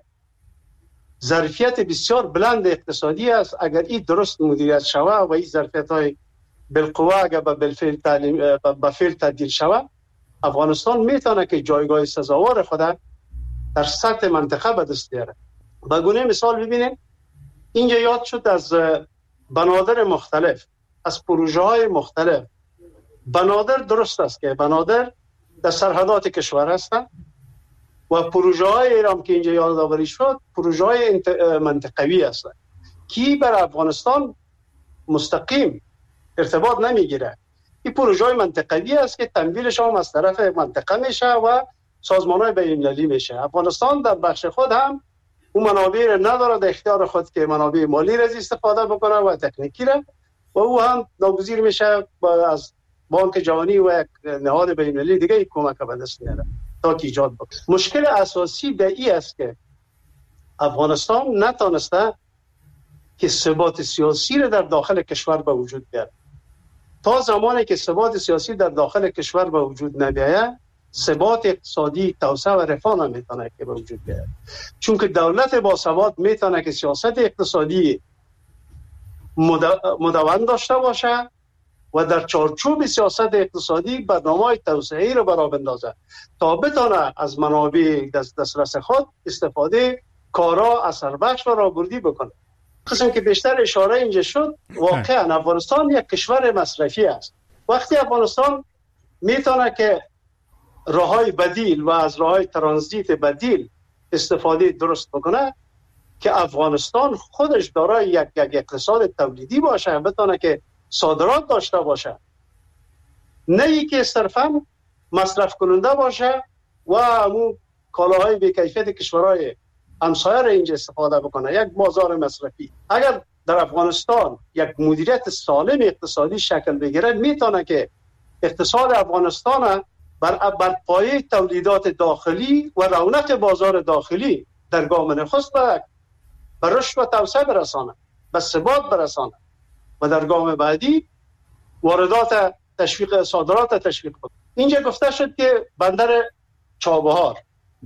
ظرفیت بسیار بلند اقتصادی است. اگر این درست مدیریت شوه و این ظرفیت‌های بالقوه اگر به بالفعل تعلیم به فعل تبدیل شوه افغانستان میتونه که جایگاه سزاوار خود در سطح منطقه به دست بیاره. به گونه مثال ببینید اینجا یاد شد از بنادر مختلف، از پروژه های مختلف. بنادر درست است که بنادر در سرحدات کشور هستند و پروژه های ایران که اینجا یادآوری شد پروژه های منطقوی هستند که بر افغانستان مستقیم ارتباط نمیگیره. این پروژه های منطقوی است که تمویلش هم از طرف منطقه میشه و سازمان های بین‌المللی میشه. افغانستان در بخش خود هم اون منابع را نداره در اختیار خود که منابع مالی را استفاده بکنه و تکنیکی را و او هم ناگزیر میشه از بانک جهانی و یک نهاد بین‌المللی دیگه کمک به دست میاره تا که ایجاد بکنه. مشکل اساسی در این است که افغانستان نتونسته که ثبات سیاسی را در داخل کشور به وجود بیاره. تا زمانی که ثبات سیاسی در داخل کشور به وجود نمیاد ثبات اقتصادی توسعه و رفاه نمیتونه که به وجود بیاد. چون که دولت با ثبات میتونه که سیاست اقتصادی مدون داشته باشه و در چارچوب سیاست اقتصادی برنامه‌های توسعه‌ای رو برآ بندازه تا بتونه از منابع دست دسترس خود استفاده کارا اثر بخش و راهبردی بکنه. قسم که بیشتر اشاره اینجا شد واقعا افغانستان یک کشور مصرفی است. وقتی افغانستان میتونه که راههای بدیل و از راههای ترانزیت بدیل استفاده درست بکنه که افغانستان خودش دارای یک, یک اقتصاد تولیدی باشه بتونه که صادرات داشته باشه نه ای که صرفا مصرف کننده باشه و همون کالاهای بی‌کیفیت کشورهای همسایه را اینجا استفاده بکنه. یک بازار مصرفی اگر در افغانستان یک مدیریت سالم اقتصادی شکل بگیره میتونه که اقتصاد افغانستان بر بر پایه تولیدات داخلی و رونق بازار داخلی در گام نخست به رشد و توسعه برسانه، به ثبات برسانه و در گام بعدی واردات تشویق صادرات تشویق کنه. اینجا گفته شد که بندر چابهار،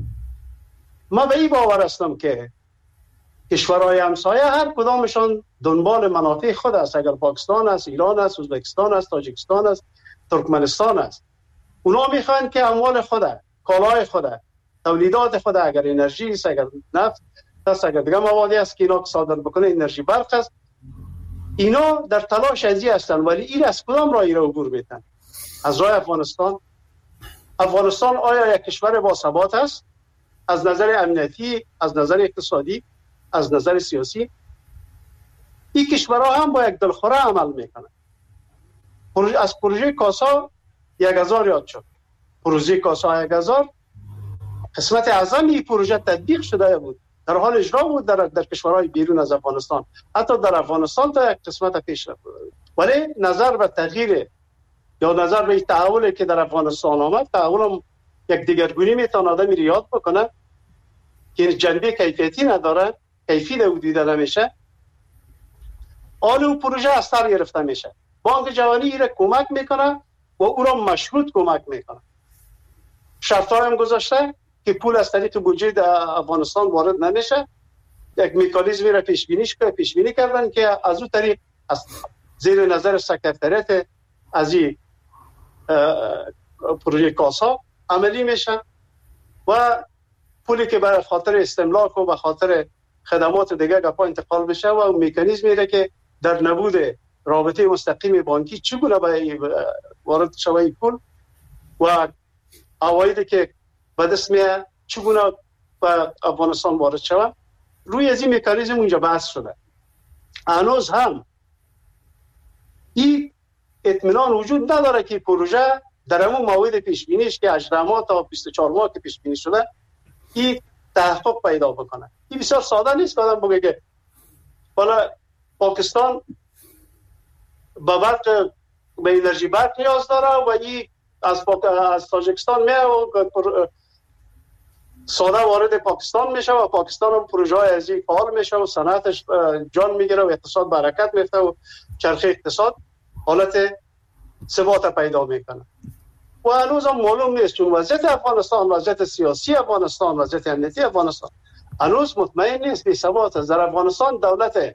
ما به این باور هستم که کشورهای همسایه هر کدامشان دنبال منافع خود است. اگر پاکستان است، ایران است، ازبکستان است، تاجیکستان است، ترکمنستان است، اونا میخوان که اموال خود، کالای خود، تولیدات خود، اگر انرژی است، اگر نفت است، اگر دیگه موادی است که اینا صادر بکنه، انرژی برق است، اینا در تلاش ازی هستند. ولی این از کدام راهی را عبور میتن؟ از راه افغانستان. افغانستان آیا یک کشور با ثبات است از نظر امنیتی، از نظر اقتصادی، از نظر سیاسی؟ این کشورها هم با یک دلخوره عمل میکنن. از پروژه کاسا یک هزار یاد شد. پروژه کاسا یک هزار قسمت اعظم این پروژه تطبیق شده بود، در حال اجرا بود در, در کشورهای بیرون از افغانستان، حتی در افغانستان تا یک قسمت پیش رفت. ولی نظر به تغییر یا نظر به تحولی که در افغانستان آمد، تحول هم یک دیگرگونی میتونه آدمی رو یاد بکنه که جنبه کیفیتی نداره، کیفی رو دیده نمیشه، آن اون پروژه از سر گرفته میشه. بانک جهانی را کمک میکنه و او را مشروط کمک میکنه. شرط‌ها هم گذاشته که پول از طریق بودجه افغانستان وارد نمیشه. یک مکانیزمی را پیش بینی پیش بینی کردن که از اون طریق از زیر نظر سکرتریت از این پروژه کاسا عملی میشه و پولی که برای خاطر استملاک و به خاطر خدمات دیگه گپا انتقال بشه و مکانیزمی را که در نبود رابطه مستقیم بانکی چگونه به وارد شوی پول و عوایدی که به دست میاد چگونه به افغانستان وارد شود، روی از این مکانیزم اونجا بحث شده. هنوز هم این اطمینان وجود نداره که پروژه در همون موعد پیش بینیش که هجده ماه تا بیست و چهار ماه که پیش بینی شده این تحقق پیدا بکنه. این بسیار ساده نیست که آدم بگه که حالا پاکستان به برق به انرژی برق نیاز داره و این از پاک... از تاجیکستان میاد و ساده وارد پاکستان میشه و پاکستان هم پروژه های از این فعال میشه و صنعتش جان میگیره و اقتصاد برکت میفته و چرخه اقتصاد حالت ثبات پیدا میکنه. و هنوز هم معلوم نیست چون وضعیت افغانستان، وضعیت سیاسی افغانستان، وضعیت امنیتی افغانستان هنوز مطمئن نیست که ثبات است. در افغانستان دولت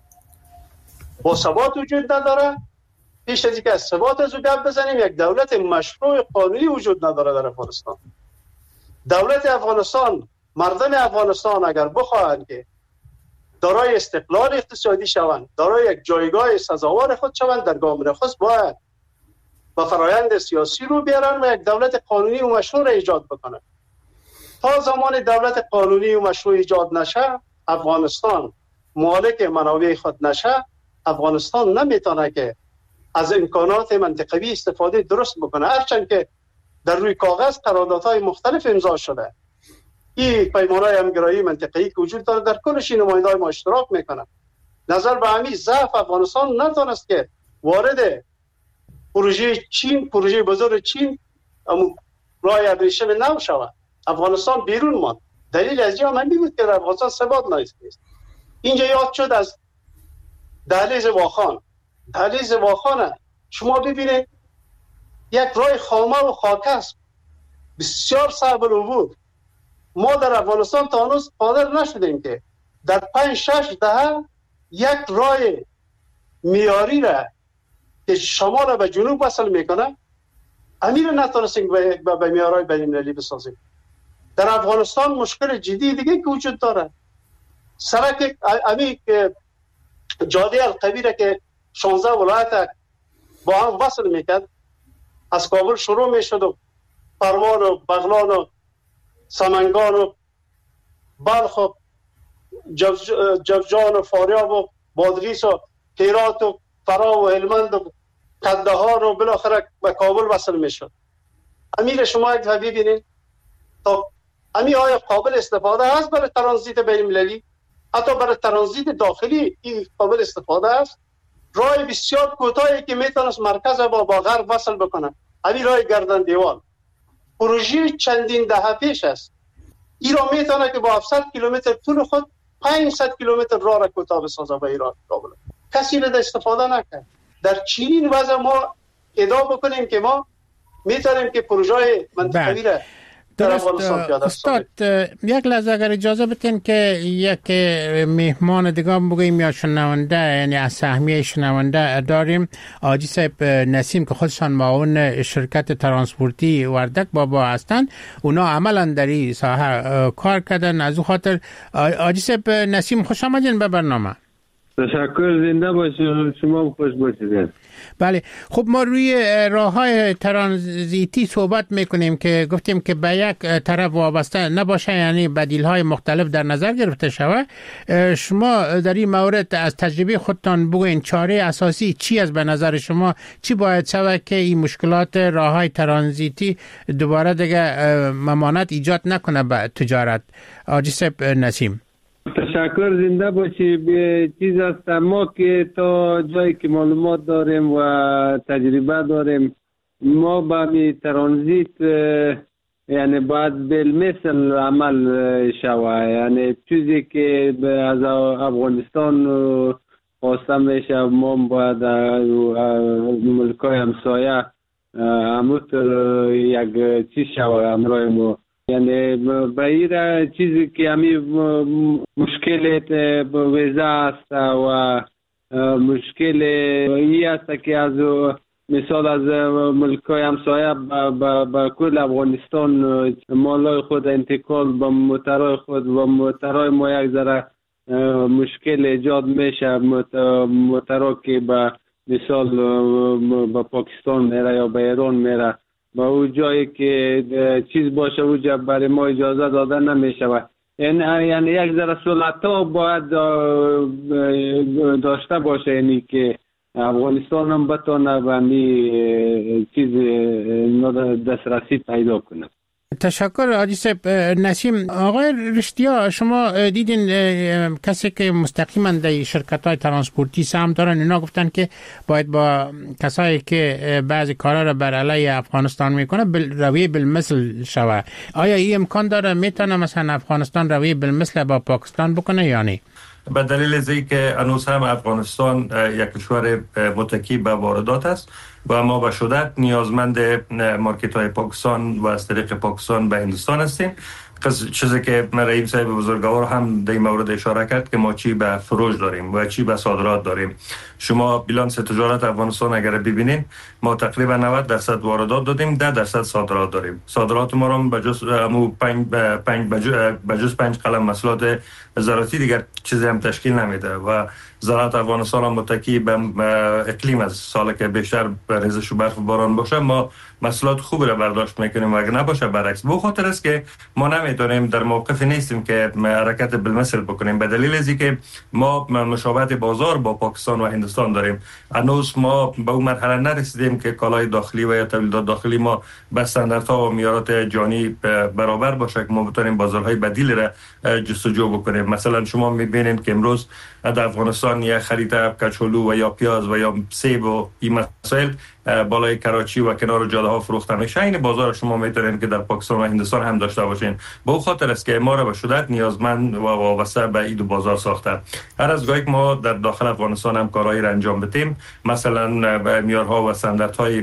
با ثبات وجود نداره. پیش از اینکه از ثبات از گپ بزنیم، یک دولت مشروع قانونی وجود نداره در افغانستان. دولت افغانستان، مردم افغانستان اگر بخواهند که دارای استقلال اقتصادی شوند، دارای یک جایگاه سزاوار خود شوند، در گام نخست باید با فرایند سیاسی رو بیارن و یک دولت قانونی و مشروع را ایجاد بکنن. تا زمان دولت قانونی و مشروع ایجاد نشه، افغانستان مالک منابع خود نشه، افغانستان نمیتونه که از امکانات منطقوی استفاده درست بکنه. هرچند که در روی کاغذ قراردادهای مختلف امضا شده، این پیمانهای همگرایی منطقه‌ای که وجود داره در کلش نماینده‌های ما اشتراک میکنن. نظر به همین ضعف افغانستان نتونست که وارد پروژه چین، پروژه بزرگ چین راه ابریشم نو شود. افغانستان بیرون ماند. دلیل از این هم بود که در افغانستان ثبات نیست. اینجا یاد شد از دهلیز واخان. دهلیز واخان شما ببینید یک راه خامه و خاک است، بسیار صعب العبور. ما در افغانستان تا هنوز قادر نشدیم که در پنج شش دهه یک راه میاری را که شمال به جنوب وصل میکنه امیر نتونستیم به, به میارای بین‌المللی بسازیم. در افغانستان مشکل جدی دیگه که وجود داره. سرک امی که جاده القبیره که شانزده ولایت با هم وصل میکرد، از کابل شروع میشد و پروان و بغلان و سمنگان و بلخ و جوزجان و فاریاب و بادغیس و هرات و فرا و هلمند و قندهار و بالاخره به کابل وصل میشد. امیر شما یک دفعه ببینید تا امی آیا قابل استفاده است برای ترانزیت بین المللی؟ حتی برای ترانزیت داخلی این قابل استفاده است. راه بسیار کوتاهی که میتونست مرکز با با غرب وصل بکنه. همین راه گردن دیوال پروژه چندین دهه پیش است. این را میتونه که با هفتصد کیلومتر طول خود پانصد کیلومتر راه را کوتاه بسازه به ایران کابل. کسی را استفاده نکرد. در چنین وضع ما ادعا بکنیم که ما میتونیم که پروژه منطقوی را درست. استاد یک لحظه اگر اجازه بدین که یک مهمان دیگه هم بگویم یا شنونده، یعنی از سهمیه شنونده داریم، آجی صاحب نسیم که خودشان معاون شرکت ترانسپورتی وردک بابا هستند. اونا عملا در این ساحه کار کردن. از او خاطر آجی صاحب نسیم خوش آمدین به برنامه. تشکر، زنده باشید، شما خوش باشید. بله، خب ما روی راه‌های ترانزیتی صحبت میکنیم که گفتیم که به یک طرف وابسته نباشه، یعنی بدیل‌های مختلف در نظر گرفته شود. شما در این مورد از تجربه خودتان بگوین چاره اساسی چی است به نظر شما؟ چی باید شود که این مشکلات راه‌های ترانزیتی دوباره دیگه ممانعت ایجاد نکنه به تجارت؟ آجی صاحب نسیم. تشکر، زنده باشی. به چیز است ما که تا جایی که معلومات داریم و تجربه داریم، ما با می ترانزیت یعنی باید بالمثل عمل شوه. یعنی چیزی که از افغانستان خواسته میشه ما باید ملکای همسایه همونطور یک چیز شوه امرای ما. یعنی باید چیزی که همی مشکل ویزا است و مشکل ای است که از مثال از ملکای همسایه با کل افغانستان مالای خود انتقال با موترهای خود و موترهای ما یک ذره مشکل ایجاد میشه. موترها که با مثال با پاکستان میره یا با ایران میره، با او جایی که چیز باشه اونجا برای ما اجازه داده نمیشه و یعنی یعنی یک ذره سلطه باید داشته باشه، یعنی که افغانستان هم بتونه به این چیز دسترسی پیدا کنه. تشکر حاجی صاحب. نسیم آقای رشتیا، شما دیدین کسی که مستقیما در شرکت های ترانسپورتی سهم دارن اینا گفتن که باید با کسایی که بعضی کارا را بر علیه افغانستان میکنه رویه بالمثل شوه. آیا این امکان داره میتونه مثلا افغانستان رویه بالمثل با پاکستان بکنه یا نه؟ به دلیل از اینکه هنوز هم افغانستان یک کشور متکی به واردات است و ما به شدت نیازمند مارکت های پاکستان و از طریق پاکستان به هندوستان هستیم. چیزی که رئیم صاحب بزرگوار هم در این مورد اشاره کرد که ما چی به فروش داریم و چی به صادرات داریم. شما بیلانس تجارت افغانستان اگر ببینین، ما تقریبا نود درصد واردات دادیم، ده درصد صادرات داریم. صادرات ما رو به جز امو پنج پنج به جز پنج قلم محصولات زراعتی دیگر چیزی هم تشکیل نمیده و زراعت افغانستان هم متکی به اقلیم از سال که بیشتر ریزش و برف و باران باشه ما محصولات خوبی را برداشت میکنیم و اگر نباشه برعکس. به خاطر است که ما نمیتونیم در موقف نیستیم که حرکت بالمثل بکنیم، به دلیل از اینکه ما مشابهت بازار با پاکستان و هندوستان داریم. هنوز ما به اون مرحله نرسیدیم که کالای داخلی و یا تولیدات داخلی ما به استانداردها و معیارات جهانی برابر باشه که ما بتونیم بازارهای بدیل را جستجو بکنیم. مثلا شما میبینید که امروز در افغانستان یا خرید کچالو و یا پیاز و یا سیب و این مسائل بالای کراچی و کنار جاده ها فروخته میشه. این بازار شما میتونید که در پاکستان و هندوستان هم داشته باشین. به اون خاطر است که ما را به شدت نیازمند و وابسته به این دو بازار ساخته. هر از گاهی که ما در داخل افغانستان هم کارهایی را انجام بدیم، مثلا به معیارها و استانداردهای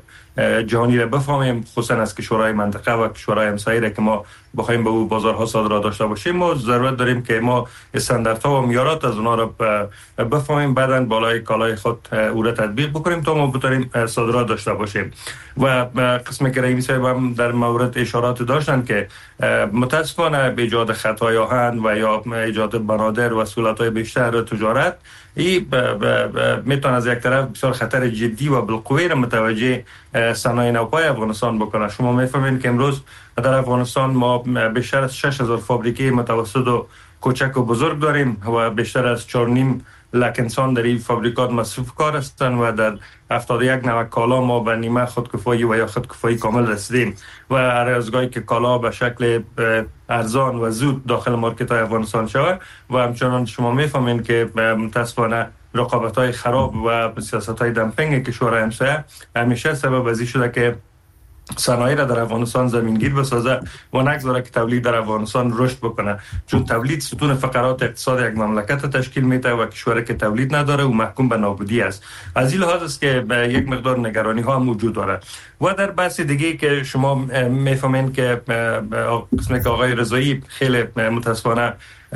جهانی را بفهمیم، خصوصا از کشورهای منطقه و کشورهای همسایه که ما بخوایم به اون بازارها صادرات داشته باشیم، ما ضرورت داریم که ما استانداردها و معیارات از اونها را بفهمیم، بعداً بالای کالای خود او را تطبیق بکنیم تا ما بتونیم صادرات داشته باشیم. و قسمی که رئیس صاحب هم در مورد اشارات داشتن که متاسفانه به ایجاد خطای آهن و یا ایجاد بنادر و سهولت‌های بیشتر تجارت، این میتونه از یک طرف بسیار خطر جدی و بالقوه را متوجه صنایع نوپای افغانستان بکنه. شما میفهمین که امروز در افغانستان ما بیشتر از شش هزار فابریکه متوسط و کوچک و بزرگ داریم و بیشتر از چهار و نیم لک انسان در این فابریکات مصروف کار هستند و در هفتاد و یک نوع کالا ما به نیمه خودکفایی و یا خودکفایی کامل رسیدیم و هر از گاهی که کالا به شکل ارزان و زود داخل مارکت های افغانستان شود و همچنان شما میفهمین که متاسفانه رقابت‌های خراب و سیاست‌های دمپینگ کشورهای همسایه همیشه سبب از این شده که صنایع را در افغانستان زمینگیر بسازه و نگذاره که تولید در افغانستان رشد بکنه، چون تولید ستون فقرات اقتصاد یک مملکت تشکیل میده و کشوری که تولید نداره و محکوم به نابودی است. از این لحاظ است که یک مقدار نگرانی ها موجود داره. و در بحث دیگه که شما میفهمین که قسمی که آقای رضایی خیلی متاسفانه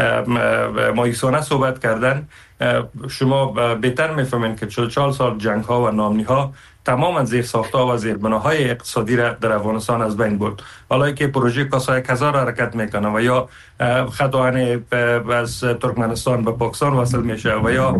مایوسانه صحبت کردن، شما بهتر میفهمین که چهل چهار سال جنگ ها و نامنی ها تماما زیر ساختها و زیر بناهای اقتصادی را در افغانستان از بین برد. حالا که پروژه کاسای کزار حرکت میکنه و یا خط آهن از ترکمنستان به پاکستان وصل میشه و یا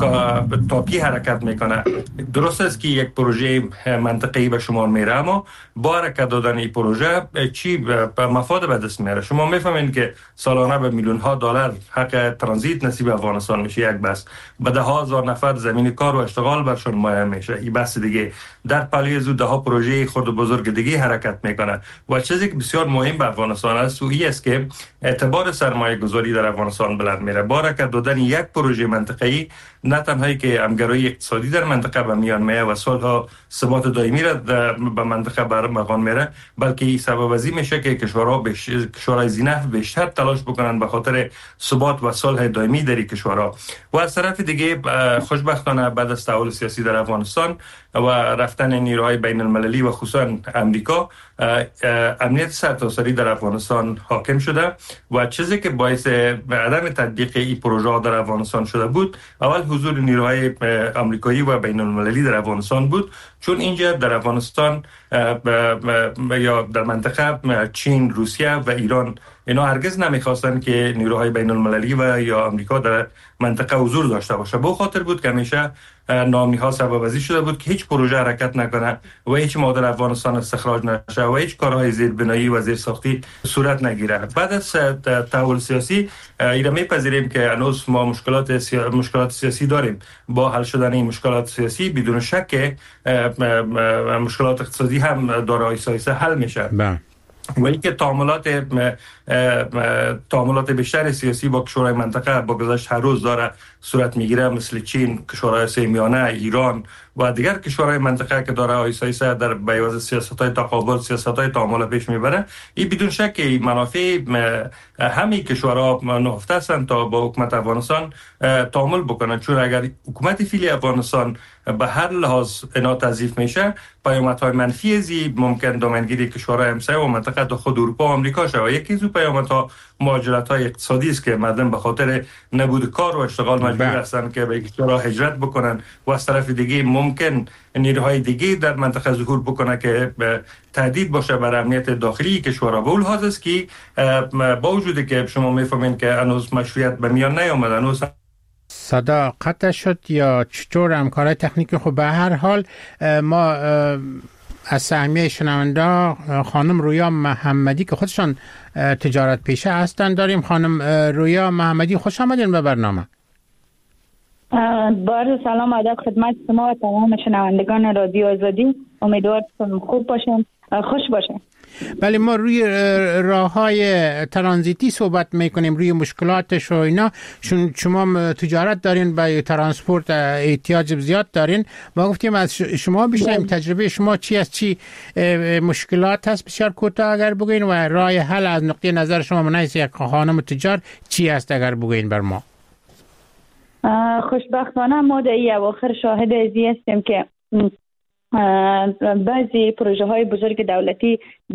تاپی حرکت میکنه، درست است که یک پروژه منطقه‌ای به شمار میره، اما با حرکت دادن این پروژه چی به مفاد به دست میاره؟ شما میفهمین که سالانه به میلیون ها دلار حق ترانزیت نصیب افغانستان میشه یک بس، به ده ها هزار نفر زمین کار و اشتغال برشون مایه میشه. این بس دیگه در پلی زود ده ها پروژه خرد و بزرگ دیگه حرکت میکنه و چیزی که بسیار مهم به افغانستان است و این است که اعتبار سرمایه گذاری در افغانستان بلند میره. با حرکت دادن یک پروژه منطقه‌ای نه تنهایی که همگرایی اقتصادی در منطقه به میان میاد و صلح ثبات دائمی را به منطقه برمغان میره، بلکه این سبب ازی میشه که کشورها بیش... کشورهای زینف بیشتر تلاش بکنن به خاطر ثبات و صلح دائمی در کشورها. و از طرف دیگه خوشبختانه بعد از تحول سیاسی در افغانستان و رفتن نیروهای بین المللی و خصوصا امریکا، امنیت سرتاسری در افغانستان حاکم شده و چیزی که باعث عدم تطبیق این پروژه در افغانستان شده بود، اول حضور نیروهای آمریکایی و بین المللی در افغانستان بود، چون اینجا در افغانستان یا در منطقه چین، روسیه و ایران اینا هرگز نمیخواستن که نیروهای بین المللی و یا آمریکا در منطقه حضور داشته باشه. به خاطر بود که همیشه نامی ها سبب ازی شده بود که هیچ پروژه حرکت نکنه و هیچ مادر افغانستان استخراج نشه و هیچ کارهای زیربنایی و زیرساختی صورت نگیره. بعد از تحول سیاسی اینا میپذیریم که هنوز ما مشکلات سیا... مشکلات سیاسی داریم. با حل شدن این مشکلات سیاسی بدون شک مشکلات اقتصادی هم داره آیسته آیسته حل میشه. ولی که تعاملات تعاملات بیشتر سیاسی با کشورهای منطقه با گذشت هر روز داره صورت میگیره، مثل چین، کشورهای آسیای میانه، ایران و دیگر کشورهای منطقه که داره آیسته آیسته در بیاض سیاست‌های تقابل، سیاست‌های تعامل پیش میبره. این بدون شک منافع همین کشورها نهفته هستند تا با حکومت افغانستان تعامل بکنن، چون اگر حکومت فعلی افغانستان به هر لحاظ اینا تضعیف میشه، پیامدهای منفی ازی ممکن دامنگیری کشورهای همسایه و منطقه تا خود اروپا و آمریکا شود. یکی از پیامدها مهاجرت‌های اقتصادی است که مردم به خاطر نبود کار و اشتغال مجبور هستند که به کشورها هجرت بکنن و از طرف دیگه ممکن نیروهای دیگه در منطقه ظهور بکنه که تهدید باشه بر امنیت داخلی کشورها. به اون لحاظ است که با وجودی که شما میفهمین که هنوز مشروعیت به میان نیامد، هنوز صدا قطع شد یا چطور همکارای تکنیکی. خب به هر حال ما از سهمیه شنونده خانم رویا محمدی که خودشان تجارت پیشه هستند داریم. خانم رویا محمدی خوش آمدین به برنامه. بار سلام ادب خدمت شما و تمام شنوندگان رادیو آزادی. امیدوارم خوب باشن، خوش باشن. بله، ما روی راه‌های ترانزیتی صحبت میکنیم، روی مشکلاتش و اینا. چون شما تجارت دارین، به ترانسپورت احتیاج زیاد دارین. ما گفتیم از شما بیشتر تجربه شما چی است، چی مشکلات هست، بسیار کوتاه اگر بگین، و راه حل از نقطه نظر شما من یک خانم تجار چی است اگر بگین بر ما. خوشبختانه ما در این اواخر شاهد ازی هستیم که بعضی پروژه های بزرگ دولتی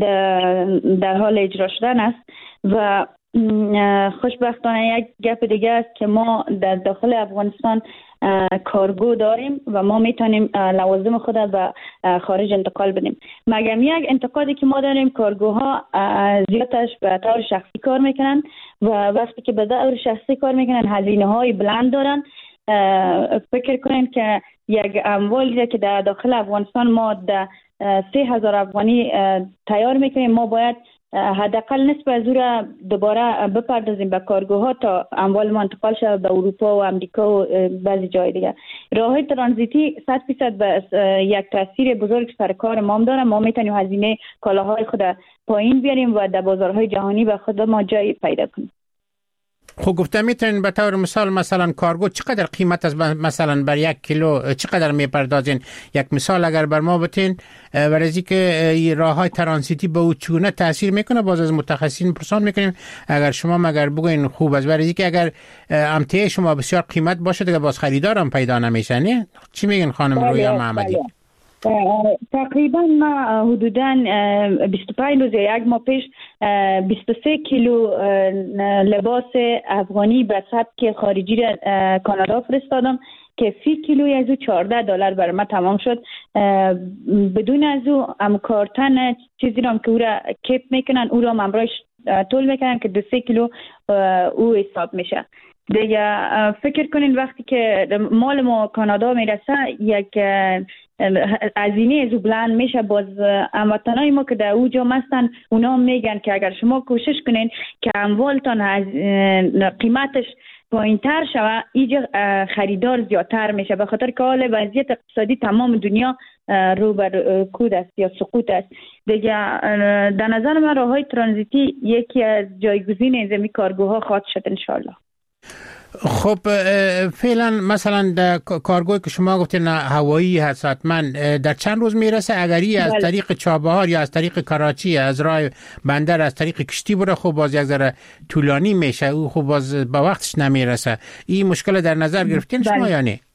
در حال اجرا شدن است و خوشبختانه یک گپ دیگه است که ما در داخل افغانستان کارگو داریم و ما میتونیم لوازم خود به خارج انتقال بدیم. مگر یک انتقادی که ما داریم، کارگوها زیادش به طور شخصی کار میکنن و وقتی که به طور شخصی کار میکنن هزینه های بلند دارن. فکر کنین که یک اموالی که در داخل افغانستان ما در سه هزار افغانی تیار میکنیم، ما باید حداقل نصف از او را دوباره بپردازیم به کارگوها تا اموال ما انتقال شود به اروپا و امریکا و بعضی جای دیگه. راههای ترانزیتی صد فیصد به یک تاثیر بزرگ سر کار ما داره. ما میتونیم هزینه کالاهای خود پایین بیاریم و در بازارهای جهانی به خود ما جای پیدا کنیم. خب گفتم میتونین به طور مثال مثلا کارگو چقدر قیمت از مثلا بر یک کیلو چقدر میپردازین؟ یک مثال اگر بر ما بتین، ورزی که راه های ترانزیتی به او چونه تاثیر میکنه. باز از متخصصین پرسان میکنیم اگر شما مگر بگوین خوب است، ورزی که اگر امتیاز شما بسیار قیمت باشه دیگه باز خریدارم پیدا نمیشه. نه چی میگن خانم رویا محمدی؟ تقریبا ما حدوداً بیست و پنج روز یک ماه پیش بیست و سه کیلو لباس افغانی به سبک خارجی را کانادا فرستادم که فی کیلوی از او چهارده دلار بر ما تمام شد. بدون از او هم کارتن چیزی را که او را کیپ میکنن او را همراهش طول میکنن که دو سه کیلو او حساب میشه. دیگه فکر کنین وقتی که مال ما کانادا میرسه یک هزینه از او بلند میشه. باز هموطنای ما که در اوجا هستن اونا میگن که اگر شما کوشش کنین که اموالتان قیمتش پایین‌تر شود، اینجا خریدار زیادتر میشه، به خاطر که حال وضعیت اقتصادی تمام دنیا رو بر کود است یا سقوط است. دیگه در نظر من راههای ترانزیتی یکی از جایگزین زمین کارگوها خواهد شد انشالله. خب فعلا مثلا در کارگوی که شما گفتین هوایی هست، حتما در چند روز میرسه؟ اگری از طریق چابهار یا از طریق کراچی از راه بندر از طریق کشتی بره، خب باز یک ذره طولانی میشه، او خب باز با وقتش نمیرسه. این مشکل در نظر گرفتین شما یا نه؟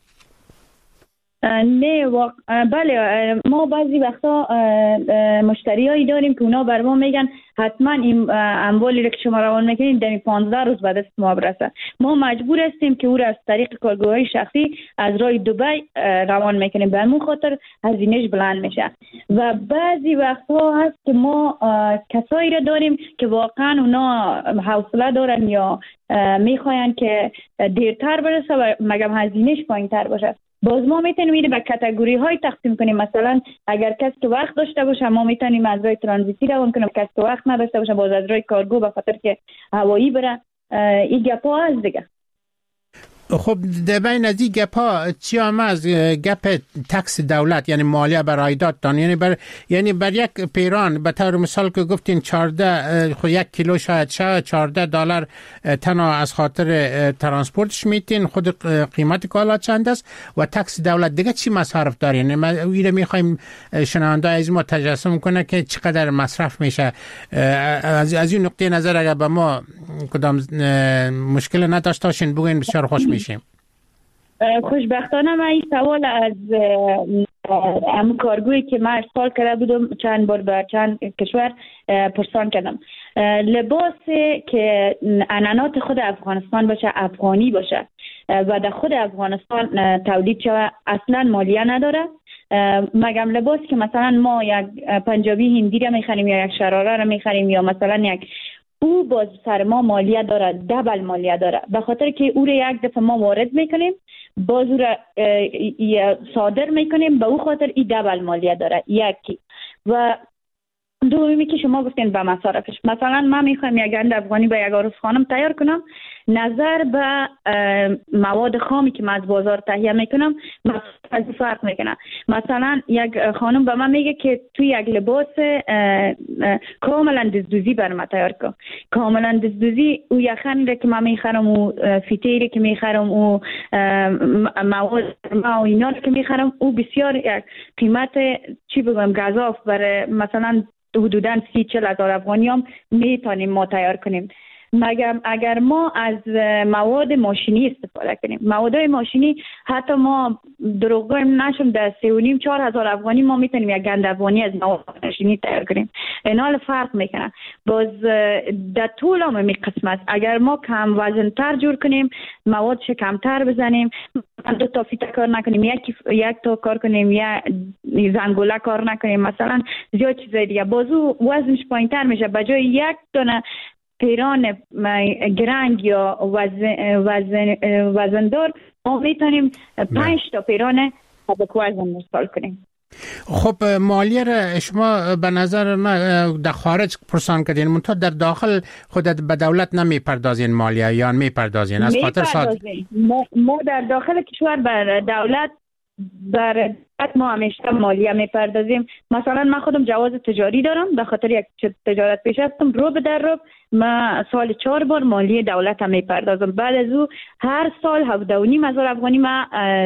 نه واقع... بله، ما بعضی وقتا مشتریایی داریم که اونا بر ما میگن حتما این اموالی رو که شما روان میکنین در پانزده روز بعد از ما برسه. ما مجبور هستیم که او را از طریق کارگوهای شخصی از راه دبی روان میکنیم، به همون خاطر هزینه‌اش بلند میشه. و بعضی وقتا هست که ما کسایی را داریم که واقعا اونا حوصله دارن یا میخواین که دیرتر برسه و مگم هزینه‌اش پایین‌تر باشه. باز ما میتونیم اینو به کاتگوری های تقسیم کنیم. مثلا اگر کسی که وقت داشته باشه ما میتونیم از راه ترانزیتی روان کنیم، کسی که وقت نداشته باشه باز از راه کارگو به خاطر که هوایی بره. این گپا هست دیگه. خب در بین از این گپا چی هم از گپ تکس دولت یعنی مالیه بر عایداتتان، یعنی بر یعنی بر یک پیران به طور مثال که گفتین چهارده خود یک کیلو شاید شاید چهارده دلار تنها از خاطر ترانسپورتش میتین، خود قیمت کالا چند است و تکس دولت دیگه چی مصرف داره؟ یعنی ما اینو میخوایم شنونده از ما تجسم کنه که چقدر مصرف میشه. از از این نقطه نظر اگر به ما کدام مشکل نداشته باشین بگوین بسیار خوش میشیم. خوشبختانه من این سوال از همون کارگویی که من ارسال کرده بودم چند بار به چند کشور پرسان کردم. لباس که عنعنات خود افغانستان باشه، افغانی باشه و در خود افغانستان تولید شده اصلا مالیه نداره، مگم لباسی که مثلا ما یک پنجابی هندی را میخریم یا یک شراره را میخریم یا مثلا یک او باز سر ما مالیه داره، دبل مالیه داره، به خاطر که او را یک دفعه ما وارد میکنیم باز او را صادر میکنیم، به او خاطر ای دبل مالیه داره. یکی و دومی که شما گفتین به مصارفش، مثلا من میخوایم یک گند افغانی به یک عروس خانم تیار کنم، نظر به مواد خامی که من از بازار تهیه میکنم از فرق میکنه. مثلا یک خانم به من میگه که توی یک لباس کاملا دزدوزی برام تیار کن، کاملا دزدوزی او یخن که من میخرم و فیتیری که میخرم و مواد ما و اینا که میخرم او بسیار یک قیمت چی بگم گزاف برای مثلا حدوداً سی چل هزار افغانی هم میتونیم ما تیار کنیم. مگم اگر ما از مواد ماشینی استفاده کنیم، موادهای ماشینی حتی ما دروغ گویم نشم در سه و نیم چهار هزار افغانی ما میتونیم یک گند افغانی از مواد ماشینی تیار کنیم. اینال فرق میکنه. باز در طول هم می قسمت اگر ما کم وزن تر جور کنیم، موادش کمتر بزنیم، دو تا فیته کار نکنیم، یک یک تا کار کنیم یا زنگوله کار نکنیم، مثلا زیاد چیزای دیگه، بازو وزنش پایینتر میشه. بجای یک دونه پیران گرنگ یا وزن وزن وزندار ما میتونیم پنج تا پیران سبک وزن استفاده کنیم. خب مالیه را شما به نظر من در خارج پرسان کردین، منتها در داخل خودت به دولت نمیپردازین مالیه یا میپردازین؟ از خاطر ساد ما, ما در داخل کشور بر دولت بر ما همیشه مالیه میپردازیم. مثلا من خودم جواز تجاری دارم، به خاطر یک تجارت پیش هستم، رو به در رو من سال چهار بار مالیه دولت هم میپردازم. بعد از او هر سال هفده و نیم هزار افغانی من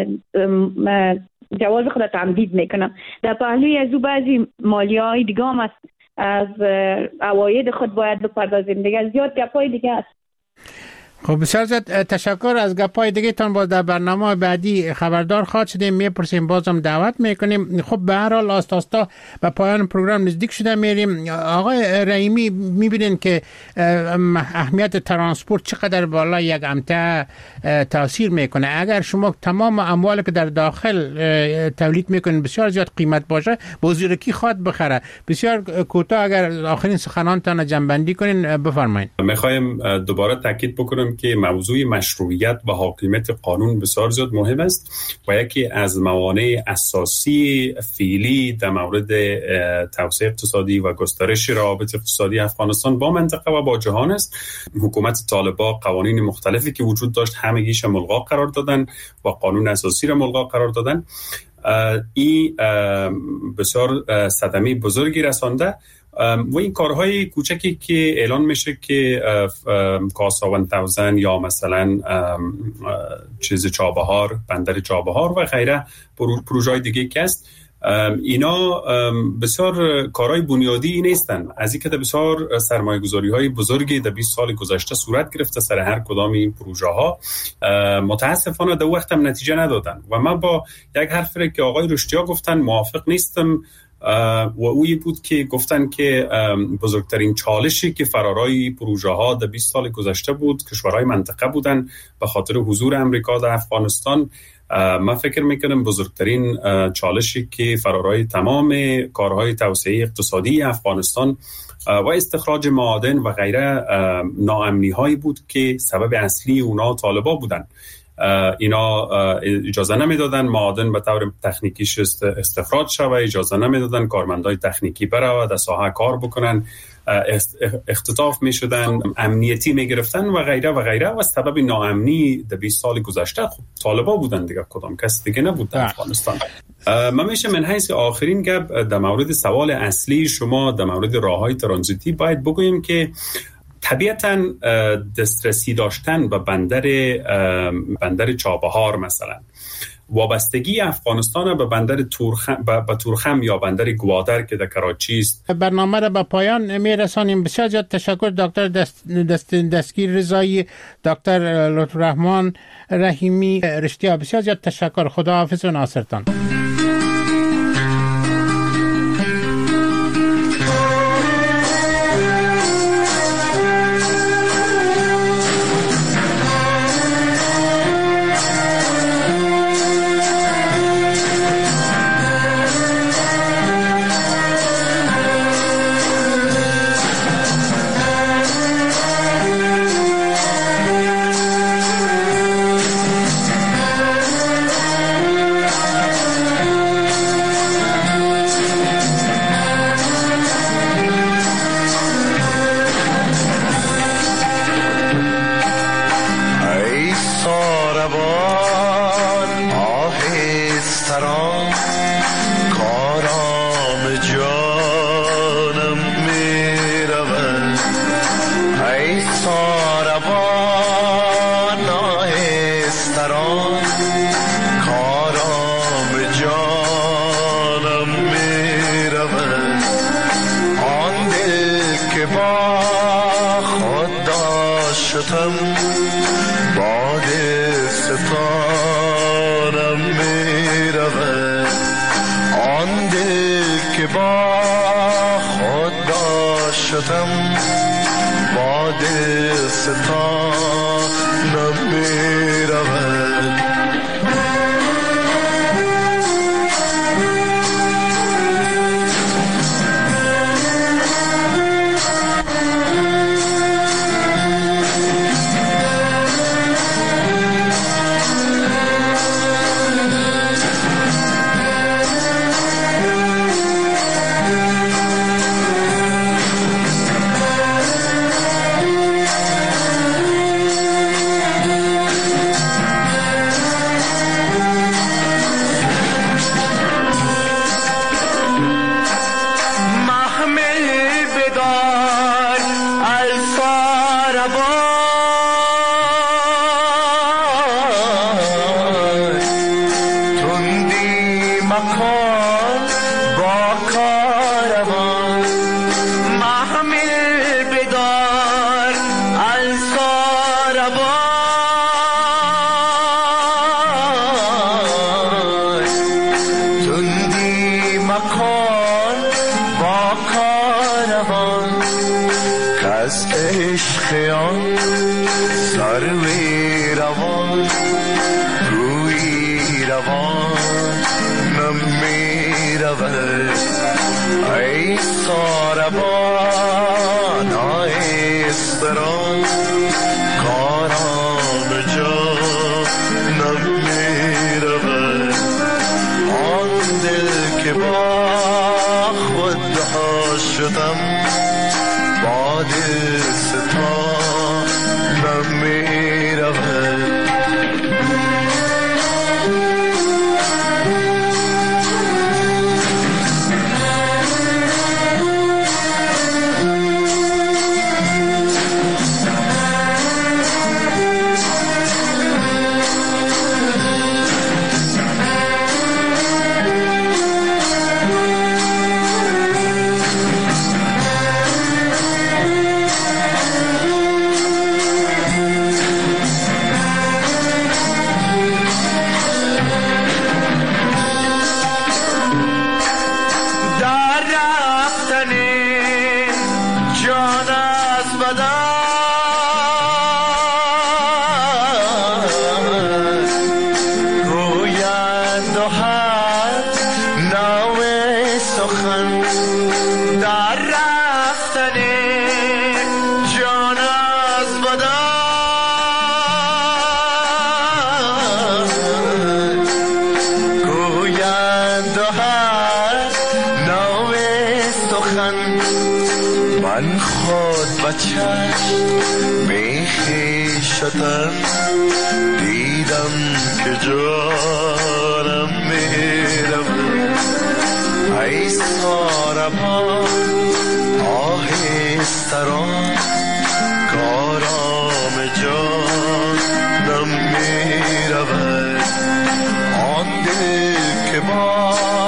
جواز خود تمدید میکنم. در پهلوی از او بعضی مالیه های دیگه هم است، از عواید خود باید بپردازیم دیگه. زیاد گپای دیگه است. خب بسیار زیاد تشکر. از گپای دیگه تان باز در برنامه بعدی خبردار خواهد شدیم، میپرسیم، بازم دعوت میکنیم. خب به هر حال آست آستا به پایان پروگرام نزدیک شده میریم. آقای رحیمی میبینین که اهمیت ترانسپورت چقدر بالا یک امته تاثیر میکنه. اگر شما تمام اموالی که در داخل تولید میکنین بسیار زیاد قیمت باشه، بازیرکی خواد بخره. بسیار کوتاه اگر آخرین سخنانتان جنبندی کنین بفرمایید. میخوایم دوباره تاکید بکنم که موضوع مشروعیت و حاکمیت قانون بسیار زیاد مهم است و یکی از موانع اساسی فعلی در مورد توسعه اقتصادی و گسترش روابط اقتصادی افغانستان با منطقه و با جهان است. حکومت طالبان قوانین مختلفی که وجود داشت همگیش ملغا قرار دادن و قانون اساسی را ملغا قرار دادن. این بسیار صدمه بزرگی رسانده و این کارهای کوچکی که اعلان میشه که کاساون تاوزن یا مثلا چیز چابهار، بندر چابهار و غیره پروژه‌های دیگه که است، اینا بسیار کارهای بنیادی نیستن. از این که بسیار سرمایه‌گذاری‌های بزرگی در بیست سال گذشته صورت گرفته سر هر کدام این پروژه‌ها، متاسفانه در وقت هم نتیجه ندادن و من با یک حرفی که آقای رشدیا گفتن موافق نیستم و اوی بود که گفتن که بزرگترین چالشی که فرارای پروژه ها در بیست سال گذشته بود کشورهای منطقه بودن به خاطر حضور امریکا در افغانستان. من فکر میکنم بزرگترین چالشی که فرارای تمام کارهای توسعه اقتصادی افغانستان و استخراج معادن و غیره ناامنی هایی بود که سبب اصلی اونا طالبان بودن. اینا اجازه نمیدادن معادن به طور تکنیکیش استخراج شوه، اجازه نمیدادن کارمندای تکنیکی برای در ساحه کار بکنن، اختطاف می شدن، امنیتی می گرفتن و غیره و غیره. و سبب ناامنی در بیست سال گذشته خب طالبا بودن دیگه، کدام کس دیگه نبود در افغانستان. من میشه من حیث آخرین گپ در مورد سوال اصلی شما در مورد راههای ترانزیتی باید بگویم که طبیعتاً دسترسی داشتن به بندر بندر چابهار مثلا وابستگی افغانستان به بندر تورخم به تورخم یا بندر گوادر که در کراچی است. برنامه را به پایان میرسانیم. بسیار زیاد تشکر دکتر دست دست دستگیر رضایی، دکتر لطف‌الرحمن رحیمی رشتیا، بسیار زیاد تشکر. خداحافظ و ناصرتان. من خود بچه میخیشتن دیدم که جانم میرود ای ساربان آهستران کارام جانم میرود آن دل که با